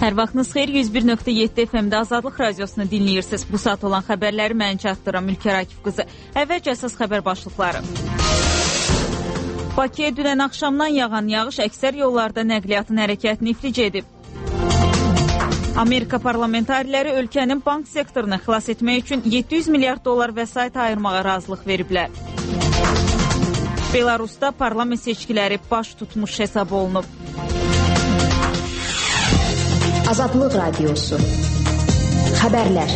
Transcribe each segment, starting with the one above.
Hər vaxtınız xeyir, 101.7 FM-də Azadlıq Radiosunu dinləyirsiniz. Bu saat olan xəbərləri mən çatdıram Ülkər Akif qızı. Əvvəlcə əsas xəbər başlıqları. Bakıya dünən axşamdan yağan yağış əksər yollarda nəqliyyatın hərəkətini iflic edib. Amerika parlamentariləri ölkənin bank sektorunu xilas etmək üçün 700 milyard dolar vəsait ayırmağa razılıq veriblər. Belarusda parlament seçkiləri baş tutmuş hesab olunub. Azadlıq Radiosu. Xəbərlər.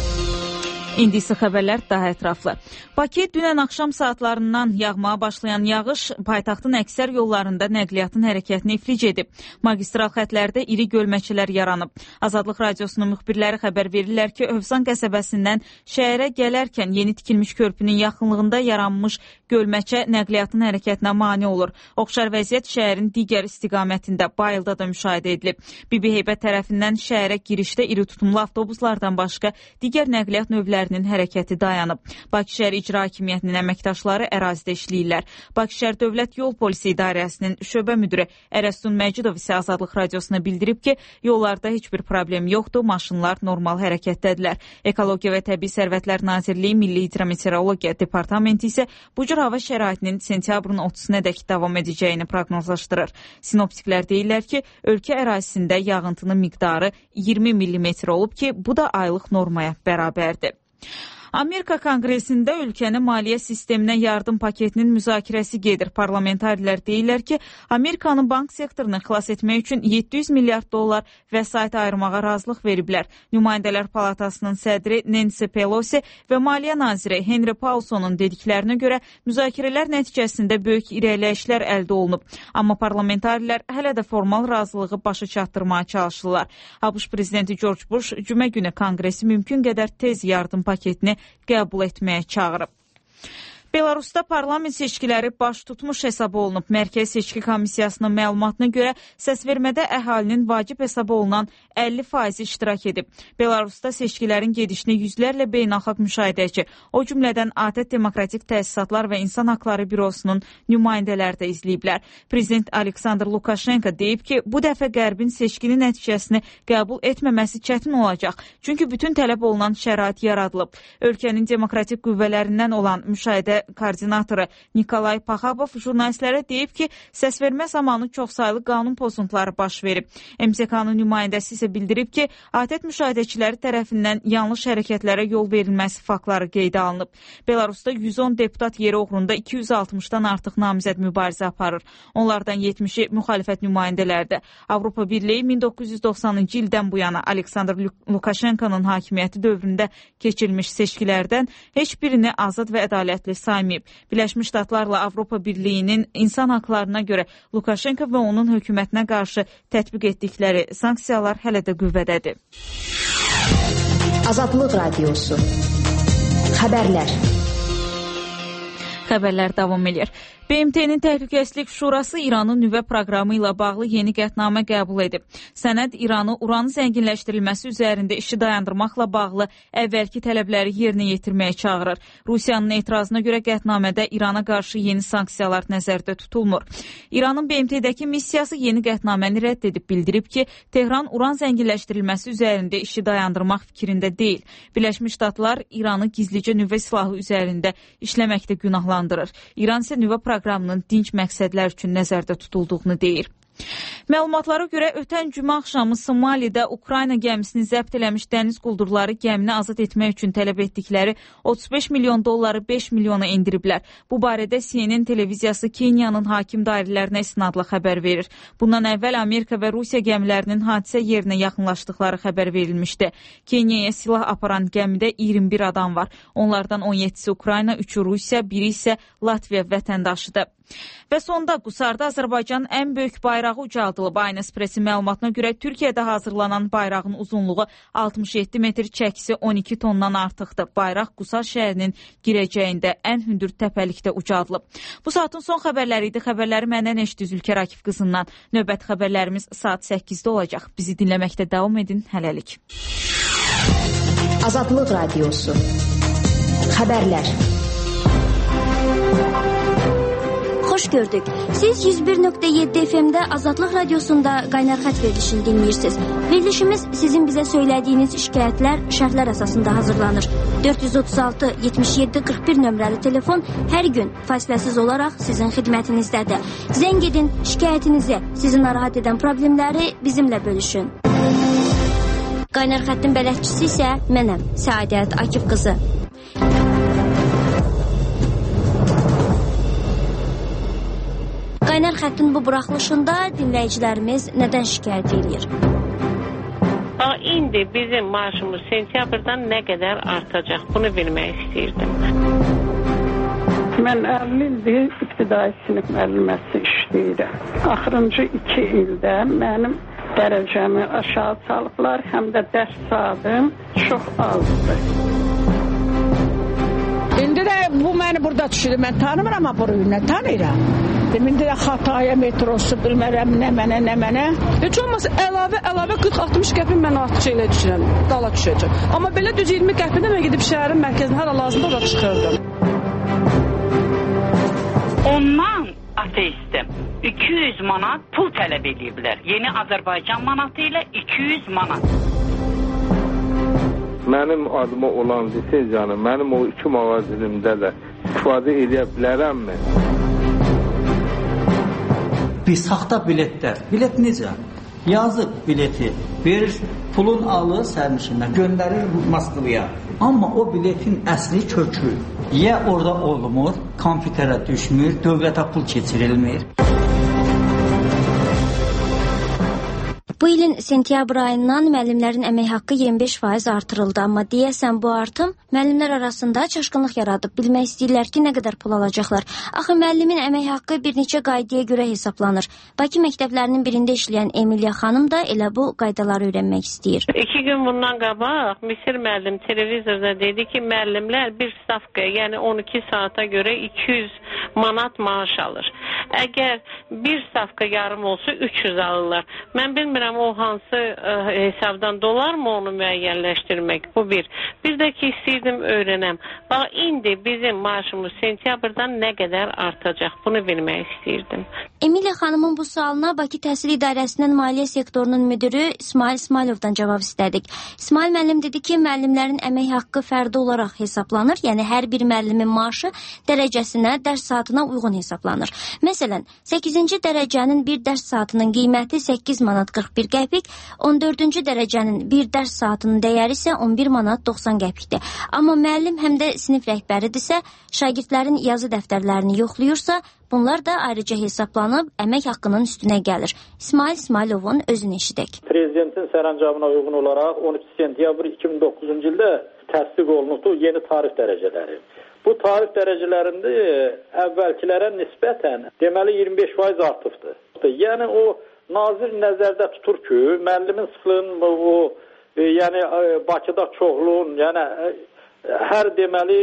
İndi isə xəbərlər daha ətraflı. Bakı dünən axşam saatlarından yağmağa başlayan yağış paytaxtın əksər yollarında nəqliyyatın hərəkətini iflic edib. Magistral xətlərdə iri gölməçələr yaranıb. Azadlıq Radiosunun müxbirləri xəbər verirlər ki, Övsan qəsəbəsindən şəhərə gələrkən yeni tikilmiş körpünün yaxınlığında yaranmış gölməçə nəqliyyatın hərəkətinə mane olur. Oxşar vəziyyət şəhərin digər istiqamətində Bayılda da müşahidə edilib. Bibiheybət tərəfindən şəhərə girişdə iri tutumlu avtobuslardan başqa digər nəqliyyat növlərinin hərəkəti dayanıb. Bakı şəhər İcra Hakimiyyətinin əməkdaşları ərazidə işləyirlər. Bakı şəhər Dövlət Yol Polisi İdarəsinin şöbə müdiri Ərəstun Məcidov isə Azadlıq Radiosuna bildirib ki, yollarda heç bir problem yoxdur, maşınlar normal hərəkətdədirlər. Ekologiya və Təbii Sərvətlər Nazirliyi Milli Hidrometeorologiya Departamenti isə bu cür hava şəraitinin sentyabrın 30-nədək davam edəcəyini proqnozlaşdırır. Sinoptiklər deyirlər ki, ölkə ərazisində yağıntının miqdarı 20 mm olub ki, bu da aylıq normaya bərabərdir. Amerika Konqresində ölkənin maliyyə sisteminə yardım paketinin müzakirəsi gedir. Parlamentarilər deyirlər ki, Amerikanın bank sektorunu xilas etmək üçün 700 milyard dollar vəsait ayırmağa razılıq veriblər. Nümayəndələr Palatasının sədri Nancy Pelosi və Maliyyə naziri Henry Paulsonun dediklərinə görə müzakirələr nəticəsində böyük irəliləyişlər əldə olunub. Amma parlamentarilər hələ də formal razılığı başa çatdırmağa çalışırlar. ABŞ prezidenti George Bush cümə günü Konqresi mümkün qədər tez yardım paketini qəbul etməyə çağırıb. Belarusda parlament seçkiləri baş tutmuş hesab olunub. Mərkəzi Seçki Komissiyasının məlumatına görə səsvermədə əhalinin vacib hesab olunan 50% iştirak edib. Belarusda seçkilərin gedişini yüzlərlə beynəlxalq müşahidəçi, o cümlədən ATƏT Demokratik Təsisatlar və İnsan Haqları Bürosunun nümayəndələri də izləyiblər. Prezident Aleksandr Lukashenko deyib ki, bu dəfə Qərbin seçkinin nəticəsini qəbul etməməsi çətin olacaq. Çünki bütün tələb olunan şərait yaradılıb. Ölkənin demokratik qüvvələrindən olan müşahidə koordinatoru Nikolay Paxabov jurnalistlərə deyib ki, səsvermə zamanı çoxsaylı qanun pozuntuları baş verib. MSK-nın nümayəndəsi isə bildirib ki, ATƏT müşahidəçiləri tərəfindən yanlış hərəkətlərə yol verilməsi faktları qeydə alınıb. Belarusda 110 deputat yeri uğrunda 260-dan artıq namizəd mübarizə aparır. Onlardan 70-i müxalifət nümayəndələrdir. Avropa Birliyi 1990-cı ildən bu yana Aleksandr Lukashenkonun hakimiyyəti dövründə keçirilmiş seçkilərdən heç birini azad və ədalətli saymayıb. Birləşmiş Ştatlarla Avropa Birliyinin insan haqlarına görə Lukashenko və onun hökumətinə qarşı tətbiq etdikləri sanksiyalar hələ də qüvvədədir. Azadlıq Radiosu. Xəbərlər. Xəbərlər davam edir. BMT-nin Təhlükəsizlik Şurası İranın nüvə proqramı ilə bağlı yeni qətnamə qəbul edib. Sənəd İranı uranın zənginləşdirilməsi üzərində işi dayandırmaqla bağlı əvvəlki tələbləri yerinə yetirməyə çağırır. Rusiyanın etirazına görə qətnamədə İrana qarşı yeni sanksiyalar nəzərdə tutulmur. İranın BMT-dəki missiyası yeni qətnaməni rədd edib bildirib ki, Tehran uran zənginləşdirilməsi üzərində işi dayandırmaq fikrində deyil. Birləşmiş Ştatlar İranı gizlicə nüvə silahı üzərində işləməkdə günahlandırır. İran isə nüvə proqramının dinc məqsədlər üçün nəzərdə tutulduğunu deyir. Məlumatlara görə ötən cümə axşamı Somalidə Ukrayna gəmisini zəbt eləmiş dəniz quldurları gəmini azad etmək üçün tələb etdikləri 35 milyon dolları 5 milyona indiriblər. Bu barədə CNN televiziyası Kenyanın hakim dairələrinə istinadla xəbər verir. Bundan əvvəl Amerika və Rusiya gəmilərinin hadisə yerinə yaxınlaşdıqları xəbər verilmişdi. Kenyaya silah aparan gəmidə 21 adam var. Onlardan 17-si Ukrayna, 3-ü Rusiya, biri isə Latviya vətəndaşıdır. Və sonda Qusarda Azərbaycanın ən böyük bayrağı ucaldılıb. Aynəs Presi məlumatına görə Türkiyədə hazırlanan bayrağın uzunluğu 67 metr, çəkisi 12 tondan artıqdır. Bayraq Qusar şəhərinin girəcəyində ən hündür təpəlikdə ucaldılıb. Bu saatın son xəbərləri idi. Xəbərləri məndən eşitdiniz Ülkər Akif qızından. Növbəti xəbərlərimiz saat 8-də olacaq. Bizi dinləməkdə davam edin. Hələlik. Azadlıq Radiosu. Xəbərlər. Xoş gördük. Siz 101.7 FM-də Azadlıq Radiosunda Qaynar Xətt verilişini dinləyirsiniz. Verilişimiz sizin bizə söylədiyiniz şikayətlər şərtlər əsasında hazırlanır. 436 77 41 nömrəli telefon hər gün fasiləsiz olaraq sizin xidmətinizdədir. Zəng edin, şikayətinizi, sizi narahat edən problemləri bizimlə bölüşün. Qaynar xəttin bələdçisi isə mənəm, Səadət Akif qızı. Qaynar xəttin bu buraxılışında dinləyicilərimiz nədən şikayət edir? İndi bizim maaşımız sentyabrdan nə qədər artacaq? Bunu bilmək istəyirdim. Mən 50 ildir ibtidai sinif müəlliməsi işləyirəm. Axırıncı 2 ildə mənim dərəcəmi aşağı salıblar, həm də dərs saatım çox azdır. İndi də bu məni burada düşürdü, mən tanımıram ama burayı tanıyıram. İndi də Xataya metrosu bilmərəm, nə mənə. Heç olmasa əlavə 40-60 qəpik mən artıq elə düşünürəm, dala düşəcək. Amma belə düz 20 qəpikdə mən gedib şəhərin mərkəzinə hər lazımda ora çıxırdım. Ondan ateistəm. 200 manat pul tələb ediblər. Yeni Azərbaycan manatı ilə 200 manat. Mənim adıma olan lisenziyanı mənim o 2 mağazilimdə də istifadə edə bilərəmmi? Bir saxta biletlər. Bilet necə? Yazıb bileti, verir, pulun alır sərnişindən, göndərir Moskvaya. Amma o biletin əsli kökü. Ya orada olmur, kompüterə düşmür, dövlətə pul keçirilmir. Bu ilin sentyabr ayından müəllimlərin əmək haqqı 25% artırıldı, amma deyəsən bu artım müəllimlər arasında çaşqınlıq yaradıb. Bilmək istəyirlər ki, nə qədər pul alacaqlar. Axı müəllimin əmək haqqı bir neçə qaydaya görə hesablanır. Bakı məktəblərinin birində işləyən Emiliya xanım da elə bu qaydaları öyrənmək istəyir. 2 gün bundan qabaq Misir müəllim televizorda dedi ki, müəllimlər bir stavkaya, yəni 12 saata görə 200 manat maaş alır. Əgər bir stavka yarım olsa 300 alırlar. Mən bilmirəm o hansı hesabdan dolar mı onu müəyyənləşdirmək, bu bir. Bir də ki, istəyirdim öyrənəm. Bax, indi bizim maaşımız sentyabrdan nə qədər artacaq, bunu bilmək istəyirdim. Emiliya xanımın bu sualına Bakı Təhsil İdarəsinin maliyyə sektorunun müdürü İsmail İsmailovdan cavab istədik. İsmail müəllim dedi ki, müəllimlərin əmək haqqı fərdi olaraq hesablanır, yəni hər bir müəllimin maaşı dərəcəsinə, dərs saatına uyğun hesablanır. Məsələn, 8-ci dərəcənin bir dərs saatının qiyməti 8 manat 41 qəpik, 14-cü dərəcənin bir dərs saatının dəyəri isə 11 manat 90 qəpikdir. Amma müəllim həm də sinif rəhbəridirsə, şagirdlərin yazı dəftərlərini yoxlayırsa, bunlar da ayrıca hesablanıb əmək haqqının üstünə gəlir. İsmail İsmailovun özünü eşidək. Prezidentin sərəncamına uyğun olaraq 13 sentyabr 2009-cu ildə təsdiq olunubdu yeni tarif dərəcələri. Bu tarif dərəcələrində əvvəlkilərə nisbətən deməli 25% artıbdır. Yəni o nazir nəzərdə tutur ki, müəllimin sıxlığının yəni Bakıda çoxluğun, yəni hər deməli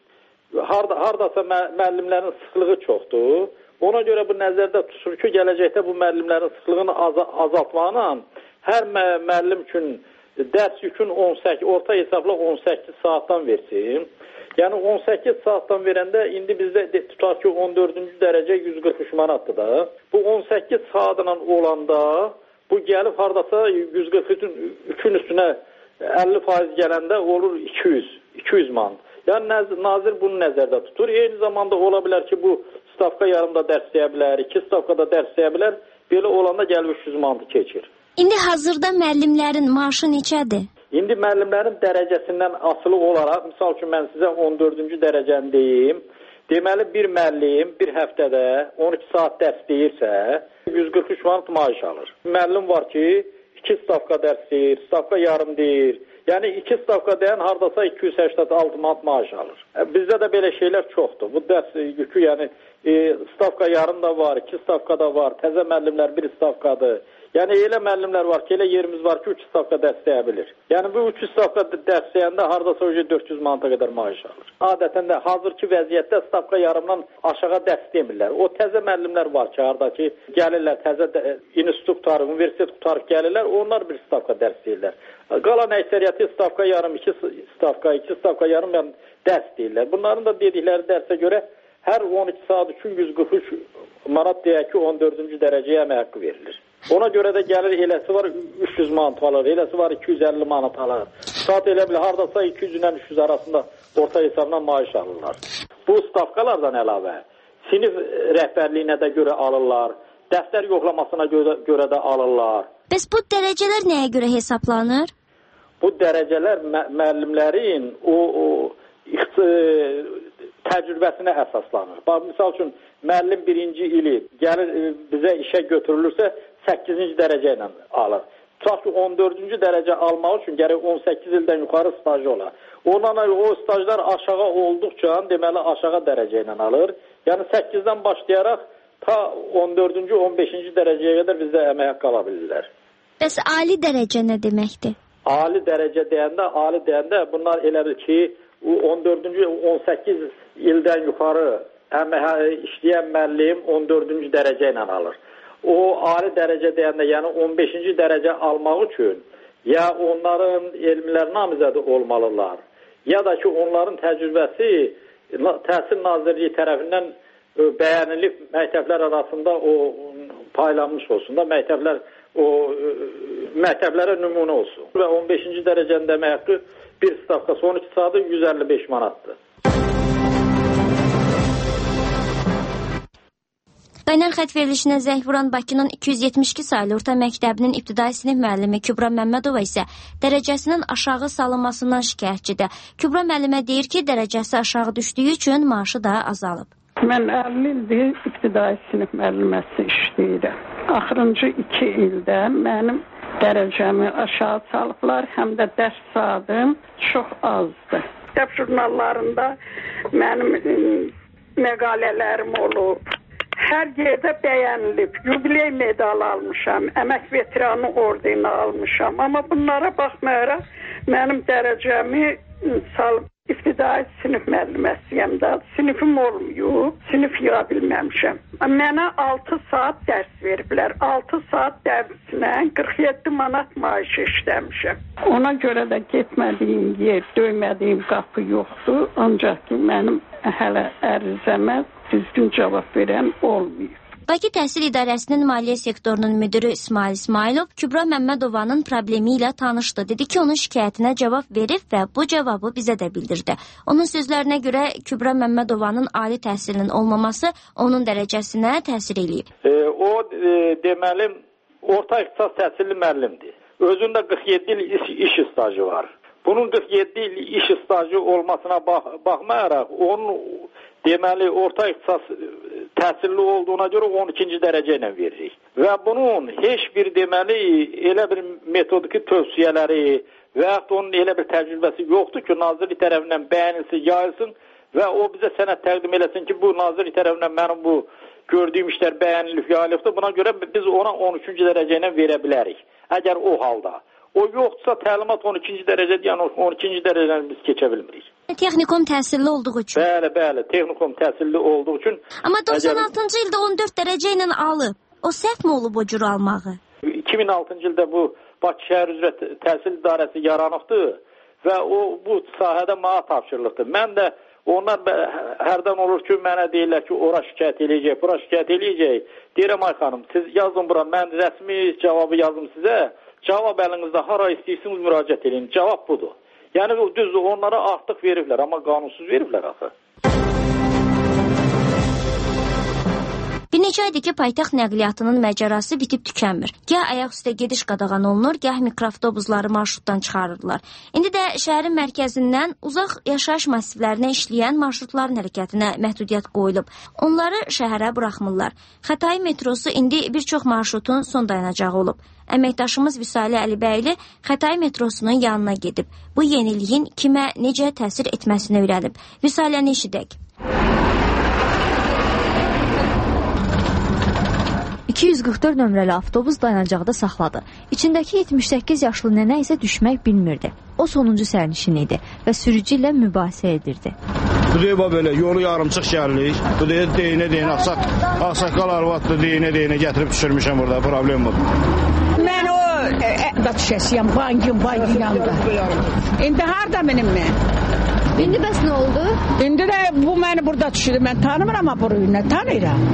hardasa müəllimlərin sıxlığı çoxdur. Ona görə bu nəzərdə tutur ki, gələcəkdə bu müəllimlərin sıxlığını azaltmaqla hər müəllim üçün dərs yükün 18, orta hesabla 18 saatdan versin. Yəni 18 saatdan verəndə indi bizdə tutar ki 14-cü dərəcə 143 manatdır da. Bu 18 saatla olanda bu gəlib hardasa 143-ün üstünə 50% gələndə olur 200 manat. Yəni nazir bunu nəzərdə tutur. Eyni zamanda ola bilər ki bu stavka yarımda dərs deyə bilər, 2 stavkada dərs deyə bilər. Belə olanda gəlib 300 manatı keçir. İndi hazırda müəllimlərin maaşı neçədir? İndi müəllimlərin dərəcəsindən asılı olaraq, misal üçün mən sizə 14-cü dərəcəni deyim. Deməli, bir müəllim bir həftədə 12 saat dərs deyirsə, 143 manat maaş alır. Müəllim var ki, 2 stavka dərs deyir, stavka yarım deyir. Yəni 2 stavka deyən hardasa 286 manat maaş alır. Bizdə də belə şeylər çoxdur. Bu dərs yükü, yəni stavka yarım da var, 2 stavka da var, təzə müəllimlər bir stavkadır. Yəni elə müəllimlər var ki, elə yerimiz var ki, 3 stavka dərsləyə bilir. Yəni bu 3 stavka dərsləyəndə hardasa 400 manata qədər maaş alır. Adətən də hazırki vəziyyətdə stavka yarımdan aşağı dərs demirlər. O təzə müəllimlər var ki, hardakı gəlirlər, təzə institut qutarıq, universitet qutarıq gəlirlər, onlar bir stavka dərs deyirlər. Qalan əksəriyyəti stavka yarım, 2 stavka yarım dərs deyirlər. Bunların da dedikləri dərsə görə hər 12 saat üçün 143 manat deyək ki, 14-cü dərəcəyə əmək haqqı verilir. Ona görə də gəlir, eləsi var 300 manat alır, eləsi var 250 manat alır. Saat elə bilir, haradasa 200 ilə 300 arasında orta hesabla maaş alırlar. Bu stavkalardan əlavə sinif rəhbərliyinə də görə alırlar, dəftər yoxlamasına görə də alırlar. Bəs bu dərəcələr nəyə görə hesablanır? Bu dərəcələr müəllimlərin o təcrübəsinə əsaslanır. Bax, misal üçün, müəllim birinci ili gəlir bizə işə götürülürsə 8-ci dərəcə ilə alır. Tutaq ki, 14-cü dərəcə almaq üçün gərək 18 ildən yuxarı stajı olar. Ondan o stajlar aşağı olduqca, deməli aşağı dərəcə ilə alır. Yəni 8-dən başlayaraq ta 14-cü, 15-ci dərəcəyə qədər bizdə əmək haqqı ala bilirlər. Bəs ali dərəcə nə deməkdir? Ali dərəcə deyəndə bunlar elədir ki, 14-cü, 18 ildən yuxarı işləyən müəllim 14-cü dərəcə ilə alır. O ali dərəcə deyəndə, yəni 15-ci dərəcə almaq üçün ya onların elmlər namizədi olmalılar, ya da ki onların təcrübəsi Təhsil Nazirliyi tərəfindən bəyənilib məktəblər arasında o paylanmış olsun da, məktəblərə nümunə olsun. Və 15-ci dərəcənin demək haqqı bir stavkası 12 saatı 155 manatdır. Qaynar xətt verilişinə zəng vuran Bakının 272 saylı orta məktəbinin ibtidai sinif müəllimi Kübra Məmmədova isə dərəcəsinin aşağı salınmasından şikayətçidir. Kübra müəllimə deyir ki, dərəcəsi aşağı düşdüyü üçün maaşı da azalıb. Mən 50 ildir ibtidai sinif müəlliməsi işləyirəm. Axırıncı 2 ildə mənim dərəcəmi aşağı salıblar, həm də dərs saatım çox azdır. Məktəb jurnallarında mənim məqalələrim olub. Hər yerdə bəyənilib, yubiley medal almışam, əmək veteranı ordeni almışam. Amma bunlara baxmayaraq mənim dərəcəmi salıb ibtidai sinif müəlliməsiyəm də, sinifim olmuyor, sinif yığa bilməmişəm. Mənə 6 saat dərs veriblər, 6 saat dərsinə 47 manat maaş işləmişəm. Ona görə də getmədiyim yer, döymədiyim qapı yoxdur, ancaq ki mənim hələ ərizəmə düzgün cavab verən olmuyor. Bakı Təhsil İdarəsinin maliyyə sektorunun müdürü İsmail İsmailov Kübra Məmmədovanın problemi ilə tanışdı. Dedi ki, onun şikayətinə cavab verib və bu cavabı bizə də bildirdi. Onun sözlərinə görə Kübra Məmmədovanın ali təhsilinin olmaması onun dərəcəsinə təsir eləyib. O deməli orta ixtisas təhsilli müəllimdir. Özündə 47 il iş stajı var. Bunun 47 il iş stajı olmasına baxmayaraq onun deməli orta ixtisas təhsilli olduğuna görə 12-ci dərəcə ilə veririk. Və bunun heç bir deməli elə bir metodiki tövsiyələri və yaxud onun elə bir təcrübəsi yoxdur ki, nazirlik tərəfindən bəyənilsin, yayılsın və o bizə sənəd təqdim eləsin ki, bu nazirlik tərəfindən mənim bu gördüyüm işlər bəyənilib, yayılıbdır. Buna görə biz ona 13-cü dərəcə ilə verə bilərik. Əgər o halda. O yoxdursa təlimat 12-ci dərəcədir, yəni 12-ci dərəcədən biz keçə bilmirik. Texnikum təhsilli olduğu üçün. Bəli, texnikum təhsilli olduğu üçün. Amma 96-cı ildə 14 dərəcə ilə alıb. O səhvmi olub o cür almağı? 2006-cı ildə bu Bakı şəhər üzrə təhsil idarəsi yaranıbdır və o bu sahədə mənə tapşırılıbdır. Mən də onlar hərdən olur ki, mənə deyirlər ki, ora şikayət eləyəcək, bura şikayət eləyəcək. Deyirəm, ay xanım, siz yazın bura, mən rəsmi cavabı yazım sizə. Cavab əlinizdə hara istəyirsiniz müraciət edin. Cavab budur. Yəni düzdür, onlara artıq veriblər, amma qanunsuz veriblər axı. Bir neçə aydır ki, paytaxt nəqliyyatının məcərası bitib tükənmir. Gah ayaq üstə gediş qadağan olunur, gah mikroavtobusları marşrutdan çıxarırlar. İndi də şəhərin mərkəzindən uzaq yaşayış massivlərinə işləyən marşrutların hərəkətinə məhdudiyyət qoyulub. Onları şəhərə buraxmırlar. Xətai metrosu indi bir çox marşrutun son dayanacağı olub. Əməkdaşımız Vüsalə Əlibəyli Xətai metrosunun yanına gedib. Bu yeniliyin kimə necə təsir etməsini öyrənib. Vüsaləni eşidək. 244 nömrəli avtobus dayanacaqda saxladı. İçindəki 78 yaşlı nənə isə düşmək bilmirdi. O sonuncu sərnişin idi və sürücü ilə mübahisə edirdi. Bu deyib belə, yolu yarımçıq gəldik. Bu deyib deyinə, ağsaqqal arvaddır, deyinə gətirib düşürmüşəm burada, problem budur. Mən o da düşəsiyəm, bankin yanında. İndi harada mənim mən? İndi bəs nə oldu? İndi də bu məni burada düşürdü, mən tanımıram ama burayı, tanıyıram.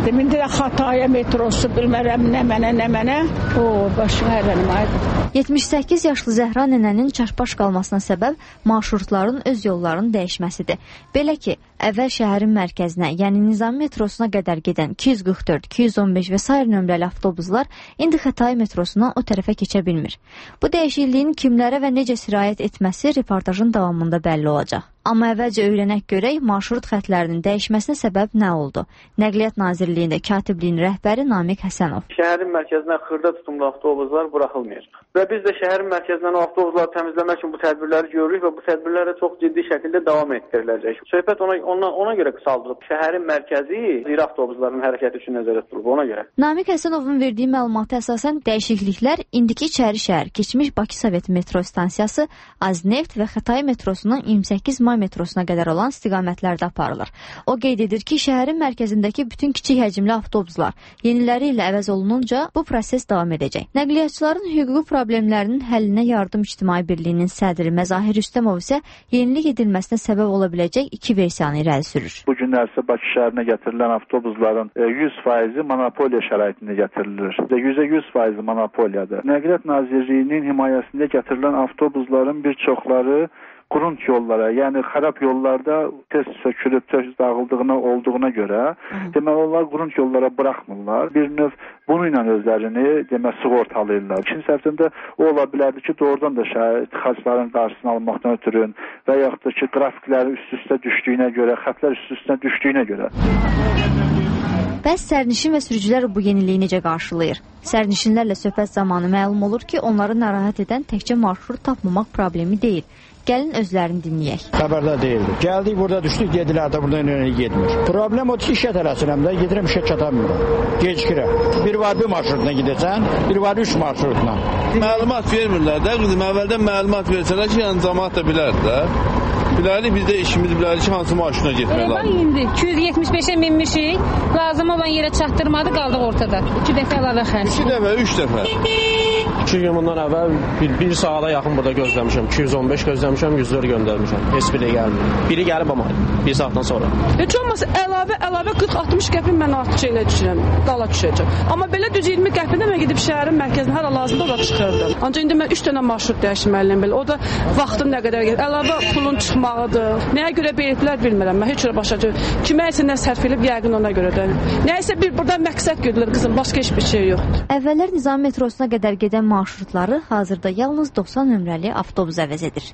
İndi də Xataya metrosu bilmərəm nə mənə. O başım hərlənim aydı. 78 yaşlı Zəhra nənənin çaşbaş qalmasına səbəb marşrutların öz yollarının dəyişməsidir. Belə ki, əvvəl şəhərin mərkəzinə, yəni Nizami metrosuna qədər gedən 244, 215 və sair nömrəli avtobuslar indi Xətai metrosuna o tərəfə keçə bilmir. Bu dəyişikliyin kimlərə və necə sirayət etməsi reportajın davamında bəlli olacaq. Amma əvvəlcə öyrənək görək, marşrut xətlərinin dəyişməsinə səbəb nə oldu? Nəqliyyat Nazirliyində katibliyin rəhbəri Namiq Həsənov. Şəhərin mərkəzinə xırda tutumlu avtobuslar buraxılmır. Və biz də şəhərin mərkəzindən o avtobusları təmizləmək üçün bu tədbirləri görürük və bu tədbirlərə çox ciddi şəkildə davam etdiriləcək. Söhbət ona görə qısaldılıb. Şəhərin mərkəzi iri avtobusların hərəkəti üçün nəzərdə tutulub, ona görə. Namiq Həsənovun verdiyi məlumata əsasən dəyişikliklər indiki İçəri şəhər, keçmiş Bakı Sovet metro stansiyası, Azneft və Xətai metrosunun 28 may metrosuna qədər olan istiqamətlərdə aparılır. O qeyd edir ki, şəhərin mərkəzindəki bütün kiçik həcmli avtobuslar yeniləri ilə əvəz olununca bu proses davam edəcək. Nəqliyyatçıların hüquqi problemlərinin həllinə Yardım İctimai Birliyinin sədri Məzahir Rüstəmov isə yenilik edilməsinə səbəb ola biləcək iki versiyanı irəli sürür. Bu günlərsə Bakı şəhərinə gətirilən avtobusların 100% monopoliya şəraitində gətirilir. %100% monopoliyadır. Nəqliyyat Nazirliyinin himayəsində gətirilən avtobusların bir çoxları qurunt yollara, yəni xarab yollarda tez sökülüb, tez dağıldığına olduğuna görə deməli onlar qurunt yollara buraxmırlar. Bir növ bununla özlərini sığortalayırlar. İkinci tərəfdən o ola bilərdi ki, doğrudan da tıxacların qarşısını almaqdan ötürü və yaxud da ki, qrafikləri üst-üstə düşdüyünə görə, xətlər üst-üstə düşdüyünə görə. Bəs sərnişin və sürücülər bu yeniliyi necə qarşılayır? Sərnişinlərlə söhbət zamanı məlum olur ki, onları narahat edən təkcə marşrut tapmamaq problemi deyil. Gəlin özlərini dinləyək. Xəbərdə deyildi. Gəldik, burada düşdük, gedilər də buradan önə getmir. Problem odur ki, işə tələsirəm də, gedirəm işə çatamıram. Gecikirəm. Bir var bir marşrutla gedəcəksən, bir var 3 marşrutla. Məlumat vermirlər də, qızım, əvvəldən məlumat versələr ki, yəni cəmaət də bilər də. Bilərik, biz də işimiz bilərik ki, hansı marşrutuna getmək lazım. İndi 275-ə minmişik, lazım olan yerə çatdırmadı, qaldıq ortada. 2 dəfə əlavə xərc. 2 dəfə, 3 dəfə. 2 gün bundan əvvəl bir saata yaxın burada gözləmişəm. 215 gözləmişəm, 104 göndərmişəm. Heç biri gəlmir. Biri gəlib amma 1 saatdan sonra. Heç olmasa əlavə 40-60 qəpik mən artıq şeylə düşürəm, dala düşəcəm. Amma belə düz 20 qəpikdə mən gedib şəhərin mərkəzinə hara lazımda ora çıxırdım. Ancaq indi mən 3 dənə marşrut dəyişməliyəm belə. O da vaxtım nə qədər gedir. Əlavə pulun çıxmağıdır. Nəyə görə belirtdilər bilmirəm. Mən heç cürə başa düşmürəm. Kimə isə nə sərf edib yəqin ona görədir. Nəysə bir burada məqsəd güdülür qızım, başqa heç bir şey yoxdur. Əvvəllər Nizami metrosuna qədər gedən marşrutları hazırda yalnız 90 nömrəli avtobus əvəz edir.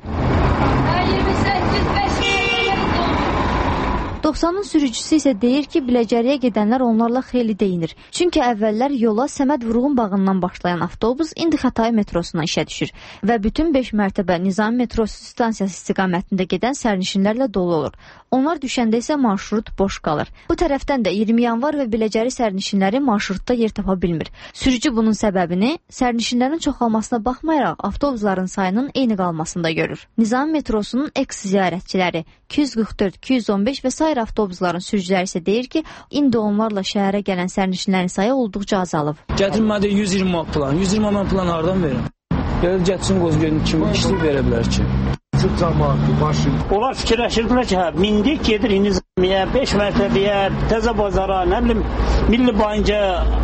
90-ın sürücüsü isə deyir ki, Biləcəriyə gedənlər onlarla xeyli deyinir. Çünki əvvəllər yola Səməd Vurğun bağından başlayan avtobus indi Xətai metrosuna işə düşür və bütün 5 mərtəbə Nizami metrosu stansiyası istiqamətində gedən sərnişinlərlə dolu olur. Onlar düşəndə isə marşrut boş qalır. Bu tərəfdən də 20 yanvar və Biləcəri sərnişinləri marşrutda yer tapa bilmir. Sürücü bunun səbəbini sərnişinlərin çoxalmasına baxmayaraq avtobusların sayının eyni qalmasında görür. Nizami metrosunun eks-ziyarətçiləri 244, 215 və sair avtobusların sürücüləri isə deyir ki, indi onlarla şəhərə gələn sərnişinlərin sayı olduqca azalıb. Gətirmədə 120 manat plan. 120 manat plan hardan verim? Gəlir gətirsin qoz görün kimi işləyib verə bilər ki. Çox cəmaatlı, maşın. Onlar fikirləşirdilər ki, mindik gedir Nizamiyə, 5 mərtəbəyə, Təzə bazara, nə bilim, Milli Bayınca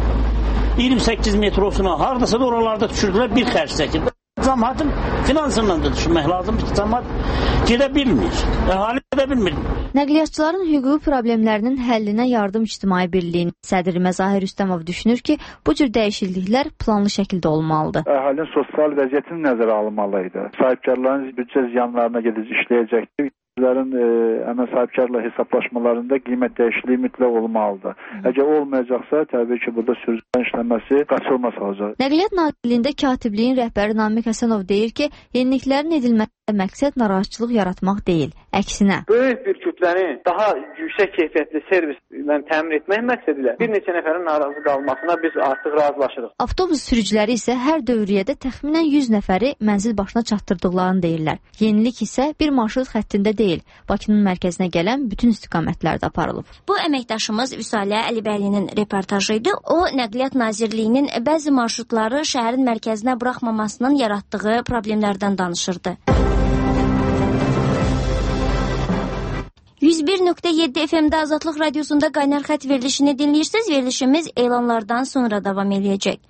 28 metrosuna, hardasa da oralarda düşürdülər, bir xərc çəkir. Cəmaatın finansından da düşünmək lazımdır ki, cəmaat gedə bilmir, əhali gedə bilmir. Nəqliyyatçıların hüquqi problemlərinin həllinə Yardım İctimai Birliyinin sədri Məzahir Rüstəmov düşünür ki, bu cür dəyişikliklər planlı şəkildə olmalıdır. Əhalinin sosial vəziyyətini nəzərə alınmalıydı. Sahibkarların büdcə ziyanlarına gedib işləyəcəkdir. Əmək sahibkarla hesablaşmalarında qiymət dəyişikliyi mütləq olmalıdır. Əgər olmayacaqsa, təbii ki, burada sürücülərin işlənməsi qaçılmaz olacaq. Nəqliyyat Nazirliyində katibliyin rəhbəri Namiq Həsənov deyir ki, yeniliklərin edilməsi məqsəd narahatçılıq yaratmaq deyil, əksinə. Böyük bir kütləni daha yüksək keyfiyyətli servislə təmin etmək məqsədilə bir neçə nəfərin narazı qalmasına biz artıq razılaşırıq. Avtobus sürücüləri isə hər dövriyyədə təxminən 100 nəfəri mənzil başına çatdırdıqlarını deyirlər. Yenilik isə bir marşrut xəttində deyil, Bakının mərkəzinə gələn bütün istiqamətlərdə aparılıb. Bu əməkdaşımız Vüsalə Əlibəlinin reportajı idi. O, Nəqliyyat Nazirliyinin bəzi marşrutları şəhərin mərkəzinə buraxmamasının yaratdığı problemlərdən danışırdı. 101.7 FM-də Azadlıq Radiosunda Qaynar Xət verilişini dinləyirsiniz. Verilişimiz elanlardan sonra davam edəcək.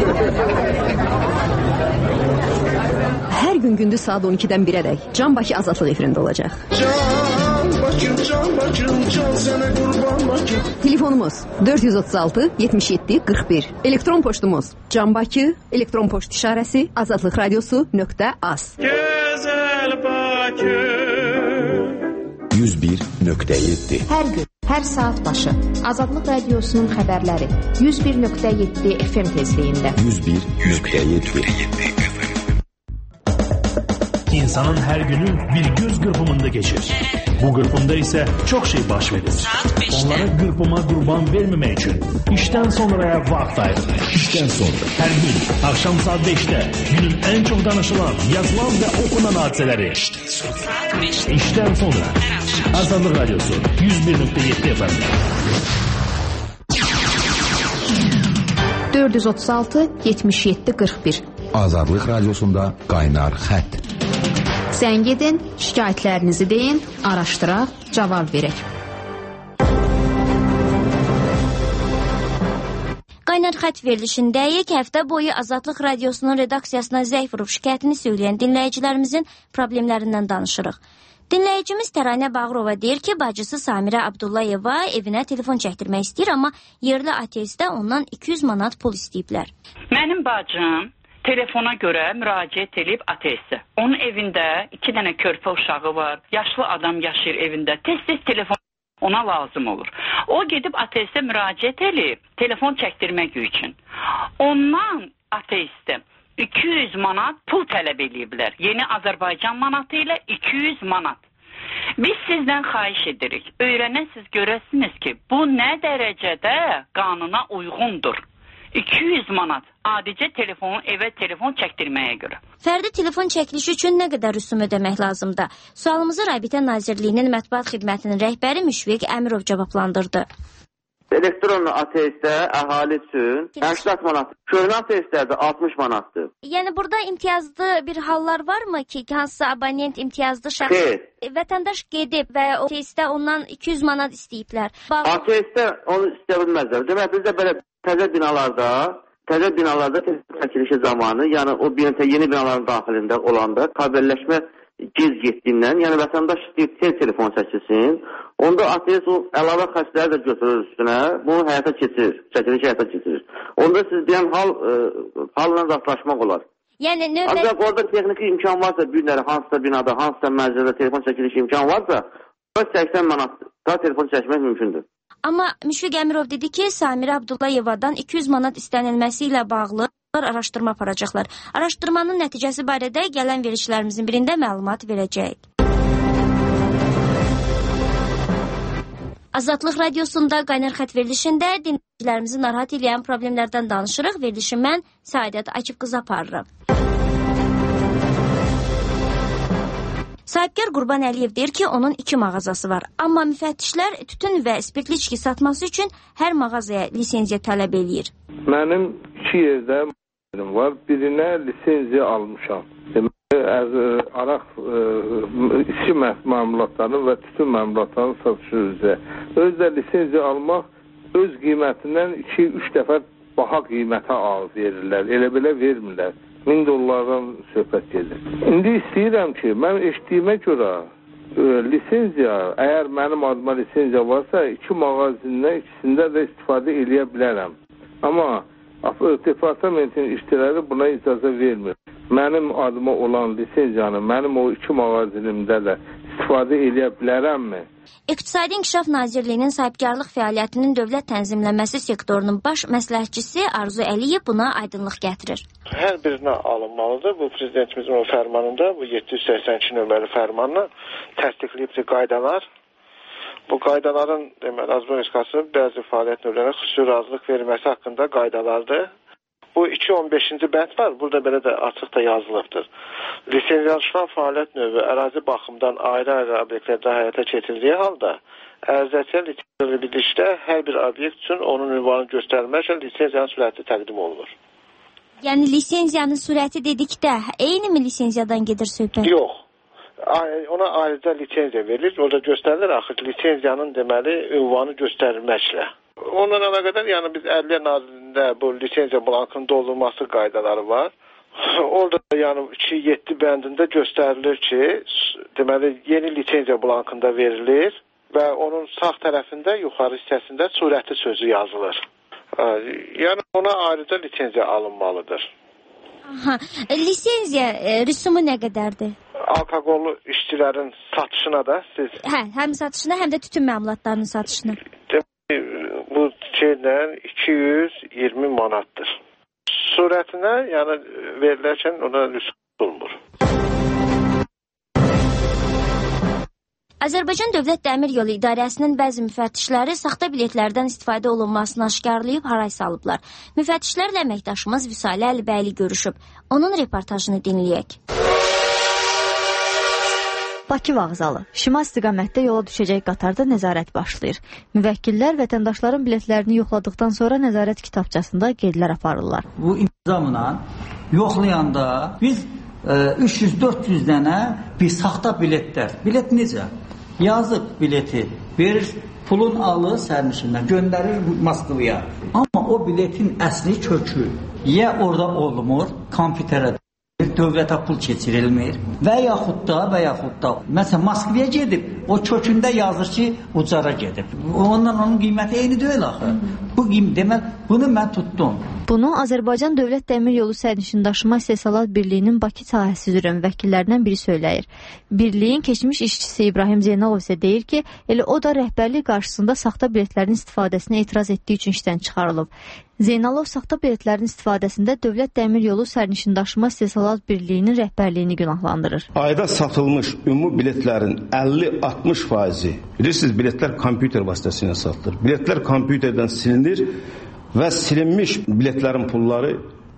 Hər gün gündüz saat 12-dən 1-ədək Can Bakı Azadlıq efirində olacaq. Can Bakım, can sənə qurban Bakım. Telefonumuz 436 77 41. Elektron poçtumuz canbaki, elektron poçt işarəsi azadlıqradiosu.az. Gözəl Bakı 101.7. Hər gün, hər saat başı Azadlıq Radiosunun xəbərləri 101.7 FM tezliyində. 101.7. İnsanın hər günü bir göz qırpımında geçir. Bu qırpımda isə çox şey baş verir. Onlara qırpıma qurban verməmək üçün işdən sonraya vaxt ayırır. İşdən sonra hər gün axşam saat 5-də günün ən çox danışılan, yazılan və okunan hadisələri. İşdən sonra Azadlıq Radiosu 101.7 FM. 436 77 41. Azadlıq Radiosunda Qaynar Xət. Zəng edin, şikayətlərinizi deyin, araşdıraq, cavab verək. Qaynar Xət verilişindəyik. Həftə boyu Azadlıq Radiosunun redaksiyasına zəng vurub şikayətini söyləyən dinləyicilərimizin problemlərindən danışırıq. Dinləyicimiz Təranə Bağırova deyir ki, bacısı Samirə Abdullayeva evinə telefon çəkdirmək istəyir, amma yerli ATS-də ondan 200 manat pul istəyiblər. Mənim bacım telefona görə müraciət edib ATS-ə. Onun evində 2 dənə körpə uşağı var, yaşlı adam yaşayır evində. Tez-tez telefon ona lazım olur. O gedib ATS-ə müraciət edib telefon çəkdirmək üçün. Ondan ATS-də 200 manat pul tələb ediblər. Yeni Azərbaycan manatı ilə 200 manat. Biz sizdən xahiş edirik. Öyrənəsiz görəsiniz ki, bu nə dərəcədə qanuna uyğundur. 200 manat adicə evə telefon çəkdirməyə görə. Fərdi telefon çəkilişi üçün nə qədər rüsum ödəmək lazımdır? Sualımızı Rabitə Nazirliyinin mətbuat xidmətinin rəhbəri Müşfiq Əmirov cavablandırdı. Elektron ATS-də əhali üçün 80 manat, köhnə ATS-lərdə 60 manatdır. Yəni burada imtiyazlı bir hallar varmı ki, hansısa abonent imtiyazlı şəxs vətəndaş gedib və o ATS-də ondan 200 manat istəyiblər? ATS-də onu istəyə bilməzlər. Demək, bizdə belə təzə binalarda telefon çəkilişi zamanı, yəni o yeni binaların daxilində olanda kabelləşmə gec getdiyindən, yəni vətəndaş istəyib tez telefon çəkilsin, onda ATS o əlavə xərcləri də götürür üstünə, bunu həyata keçirir, çəkilişi həyata keçirir. Onda siz deyən halla rastlaşmaq olar. Yəni ancaq orada texniki imkan varsa, günləri hansısa binada, hansısa mənzildə telefon çəkilişi imkan varsa, 80 manat daha telefon çəkmək mümkündür. Amma Müşfiq Əmirov dedi ki, Samirə Abdullayevadan 200 manat istənilməsi ilə bağlı araşdırma aparacaqlar. Araşdırmanın nəticəsi barədə gələn verilişlərimizin birində məlumat verəcəyik. Azadlıq Radiosunda Qaynar Xət verilişində dinləyicilərimizi narahat edən problemlərdən danışırıq. Verilişi mən Səadət Akif qızı aparıram. Sahibkar Qurban Əliyev deyir ki, onun 2 mağazası var. Amma müfəttişlər tütün və spirtli içki satması üçün hər mağazaya lisenziya tələb eləyir. Mənim 2 yerdə var. Birinə lisenziya almışam. Araq içki məmulatlarını və tütün məmulatlarını satışı üzrə. Özdə lisenziya almaq öz qiymətindən 2-3 dəfə baha qiymətə verirlər. Elə belə vermirlər. $1000 söhbət gedir. İndi istəyirəm ki, mən eşitdiyimə görə lisenziya, əgər mənim adıma lisenziya varsa, 2 mağazindən ikisində də istifadə edə bilərəm. Amma departamentin işçiləri buna icazə vermir. Mənim adıma olan lisenziyanı mənim o 2 mağazinimdə də istifadə edə bilərəmmi? İqtisadi İnkişaf Nazirliyinin sahibkarlıq fəaliyyətinin dövlət tənzimləməsi sektorunun baş məsləhətçisi Arzu Əliyev buna aydınlıq gətirir. Hər birinə alınmalıdır. Bu prezidentimizin o fərmanında, bu 782 nömrəli fərmanla təsdiqləyibdir qaydalar. Bu qaydaların deməli Azərbaycan Respublikasının bəzi fəaliyyət növlərinə xüsusi razılıq verilməsi haqqında qaydalardır. Bu 215-ci bənd var. Burada belə də açıq da yazılıbdır. Lisenziyalaşılan fəaliyyət növü ərazi baxımından ayrı-ayrı obyektlərdə həyata keçirildiyi halda əraziyyətə lisenziyalı bilikdə hər bir obyekt üçün onun ünvanını göstərməklə lisenziyanın sürəti təqdim olunur. Yəni lisenziyanın sürəti dedikdə eyni mi lisenziyadan gedir söhbət? Yox. Ona ayrıca lisenziya verilir. Orada göstərilir axı lisenziyanın deməli ünvanı göstərilməklə. Onunla əlaqədar yəni biz Ədliyyə Nazirliyində bu lisenziya blankının doldurulması qaydaları var. Orada yəni 2.7 bəndində göstərilir ki, deməli yeni lisenziya blankında verilir və onun sağ tərəfində yuxarı hissəsində surətli sözü yazılır. Yəni ona ayrıca lisenziya alınmalıdır. Aha, lisenziya rüsumu nə qədərdir? Alkoqollu işçilərin satışına da siz... Həm satışına, həm də tütün məmulatlarının satışına. Bu şeylə 220 manatdır. Surətinə, yəni verilərkən ona rüsum olunmur. Azərbaycan Dövlət Dəmir Yolu İdarəsinin bəzi müfəttişləri saxta biletlərdən istifadə olunmasını aşkarlayıb haray salıblar. Müfəttişlərlə əməkdaşımız Vüsalə Əlibəyli görüşüb. Onun reportajını dinləyək. Bakı vağzalı. Şimal istiqamətdə yola düşəcək qatarda nəzarət başlayır. Müvəkkillər vətəndaşların biletlərini yoxladıqdan sonra nəzarət kitabçasında qeydlər aparırlar. Bu intizamla yoxlayanda biz 300-400 dənə bir saxta biletlər. Bilet necə? Yazıb bileti verir, pulun alır sərnişindən, göndərir Moskvaya. Amma o biletin əsli kökü ya orada olmur, kompüterə dövlətə pul keçirilmir və yaxud da məsələn Moskvaya gedib, o kökündə yazır ki, ucara gedib. Ondan onun qiyməti eyni deyil axı. Demək, bunu mən tutdum. Bunu Azərbaycan Dövlət Dəmir Yolu Sərnişin Daşıma İstehsalat Birliyinin Bakı sahəsi üzrə müvəkkillərindən biri söyləyir. Birliyin keçmiş işçisi İbrahim Zeynalov isə deyir ki, elə o da rəhbərlik qarşısında saxta biletlərin istifadəsinə etiraz etdiyi üçün işdən çıxarılıb. Zeynalov saxta biletlərin istifadəsində Dövlət Dəmir Yolu Sərnişin Daşıma İstehsalat Birliyinin rəhbərliyini günahlandırır. Ayda satılmış ümumi biletlərin 50-60%, bilirsiniz, biletlər kompüter vasitəsilə satılır. Biletlər kompüterdən silinir və silinmiş biletlərin pulları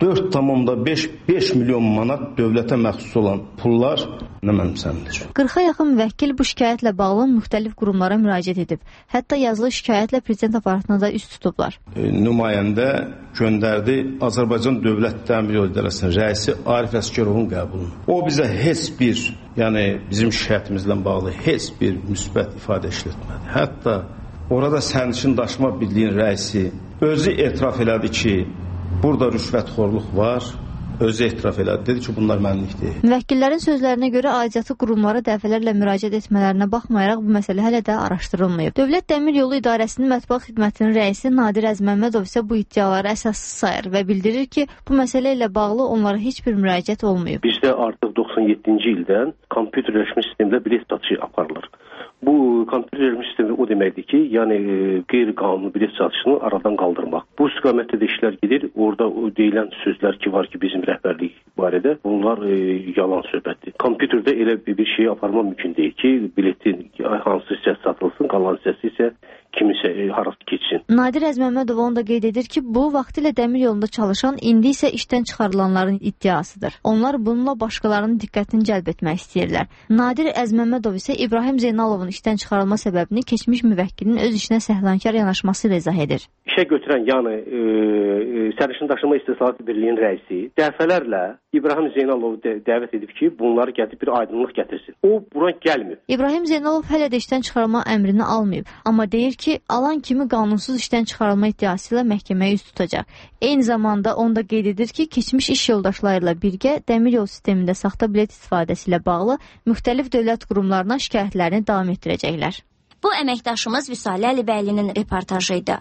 4,5 milyon manat dövlətə məxsus olan pullar nə mənimsəndir. 40-a yaxın müvəkkil bu şikayətlə bağlı müxtəlif qurumlara müraciət edib. Hətta yazılı şikayətlə prezident aparatına da üst tutublar. Nümayəndə göndərdi Azərbaycan Dövlət Dəmir Yolu İdarəsinin rəisi Arif Əsgərovun qəbulunu. O bizə heç bir, yəni bizim şikayətimizlə bağlı heç bir müsbət ifadə işlətmədi. Hətta orada sərnişin daşıma birliyinin rəisi özü etiraf elədi ki, burada rüşvətxorluq var, özü etiraf elədi, dedi ki, bunlar mənlik deyil. Müvəkkillərin sözlərinə görə aidiyyatı qurumlara dəfələrlə müraciət etmələrinə baxmayaraq bu məsələ hələ də araşdırılmayıb. Dövlət Dəmir Yolu İdarəsinin mətbuat xidmətinin rəisi Nadir Əzməmmədov isə bu iddiaları əsassız sayır və bildirir ki, bu məsələ ilə bağlı onlara heç bir müraciət olmayıb. Bizdə artıq 97-ci ildən kompüterləşmiş sistemdə bilet satışı aparılır. Bu kompüterləşmiş sistemdə o deməkdir ki, yəni qeyri-qanuni bilet satışını aradan qaldırmaq. Bu istiqamətdə də işlər gedir. Orada deyilən sözlər ki var ki bizim rəhbərlik barədə, bunlar yalan söhbətdir. Kompüterdə elə bir şey aparmaq mümkün deyil ki, biletin hansı hissəsi satılsın, qalan hissəsi isə kimisə harası keçsin. Nadir Əzməmmədov onu da qeyd edir ki, bu vaxtilə dəmir yolunda çalışan, indi isə işdən çıxarılanların iddiasıdır. Onlar bununla başqalarının diqqətini cəlb etmək istəyirlər. Nadir Əzməmmədov isə İbrahim Zeynalovun işdən çıxarılma səbəbini keçmiş müvəkkilin öz işinə səhlankar yanaşması ilə izah edir. İşə götürən, yəni Sərnişin Daşıma İstehsalat Birliyinin rəisi dəfələrlə İbrahim Zeynalovu dəvət edib ki, bunları gəlib bir aydınlıq gətirsin. O bura gəlmir. İbrahim Zeynalov hələ də işdən çıxarılma əmrini almayıb, amma deyir ki, alan kimi qanunsuz işdən çıxarılma iddiası ilə məhkəməyə üst tutacaq. Eyni zamanda onda qeyd edir ki, keçmiş iş yoldaşları ilə birgə dəmir yol sistemində saxta bilet istifadəsi ilə bağlı müxtəlif dövlət qurumlarına şikayətlərini davam etdirəcəklər. Bu əməkdaşımız Vüsalə Əlibəylinin reportajı idi.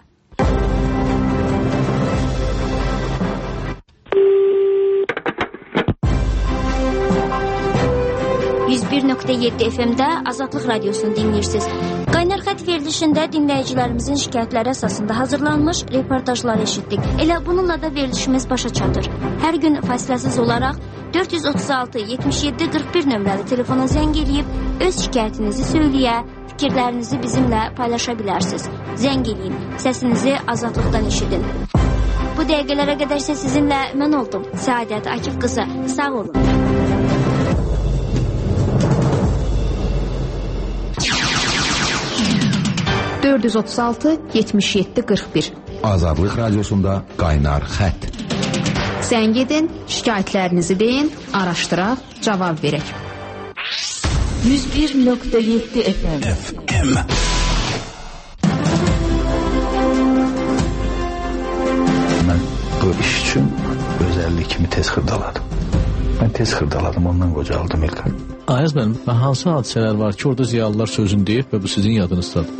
%1.7 FM-də Azadlıq Radiosunu dinləyirsiniz. Qaynar xətt verilişində dinləyicilərimizin şikayətləri əsasında hazırlanmış reportajlar eşitdik. Elə bununla da verilişimiz başa çatır. Hər gün fasiləsiz olaraq 436-77-41 nömrəli telefona zəng eləyib öz şikayətinizi söyləyə, fikirlərinizi bizimlə paylaşa bilərsiniz. Zəng eləyin, səsinizi azadlıqdan eşidin. Bu dəqiqələrə qədər isə sizinlə mən oldum. Səadət Akif qızı, sağ olun. (436-77-41) Azadlıq Radiosunda Qaynar Xətt. Zəng edin, şikayətlərinizi deyin, araşdıraq, cavab verək. 101.7 FM. Mən bu iş üçün özəllik kimi tez xırdaladım. Mən tez xırdaladım, ondan qocaldım İlqar. Ayaz mənim, hansı hadisələr var ki, orada ziyalılar sözünü deyib və bu sizin yadınızdadır?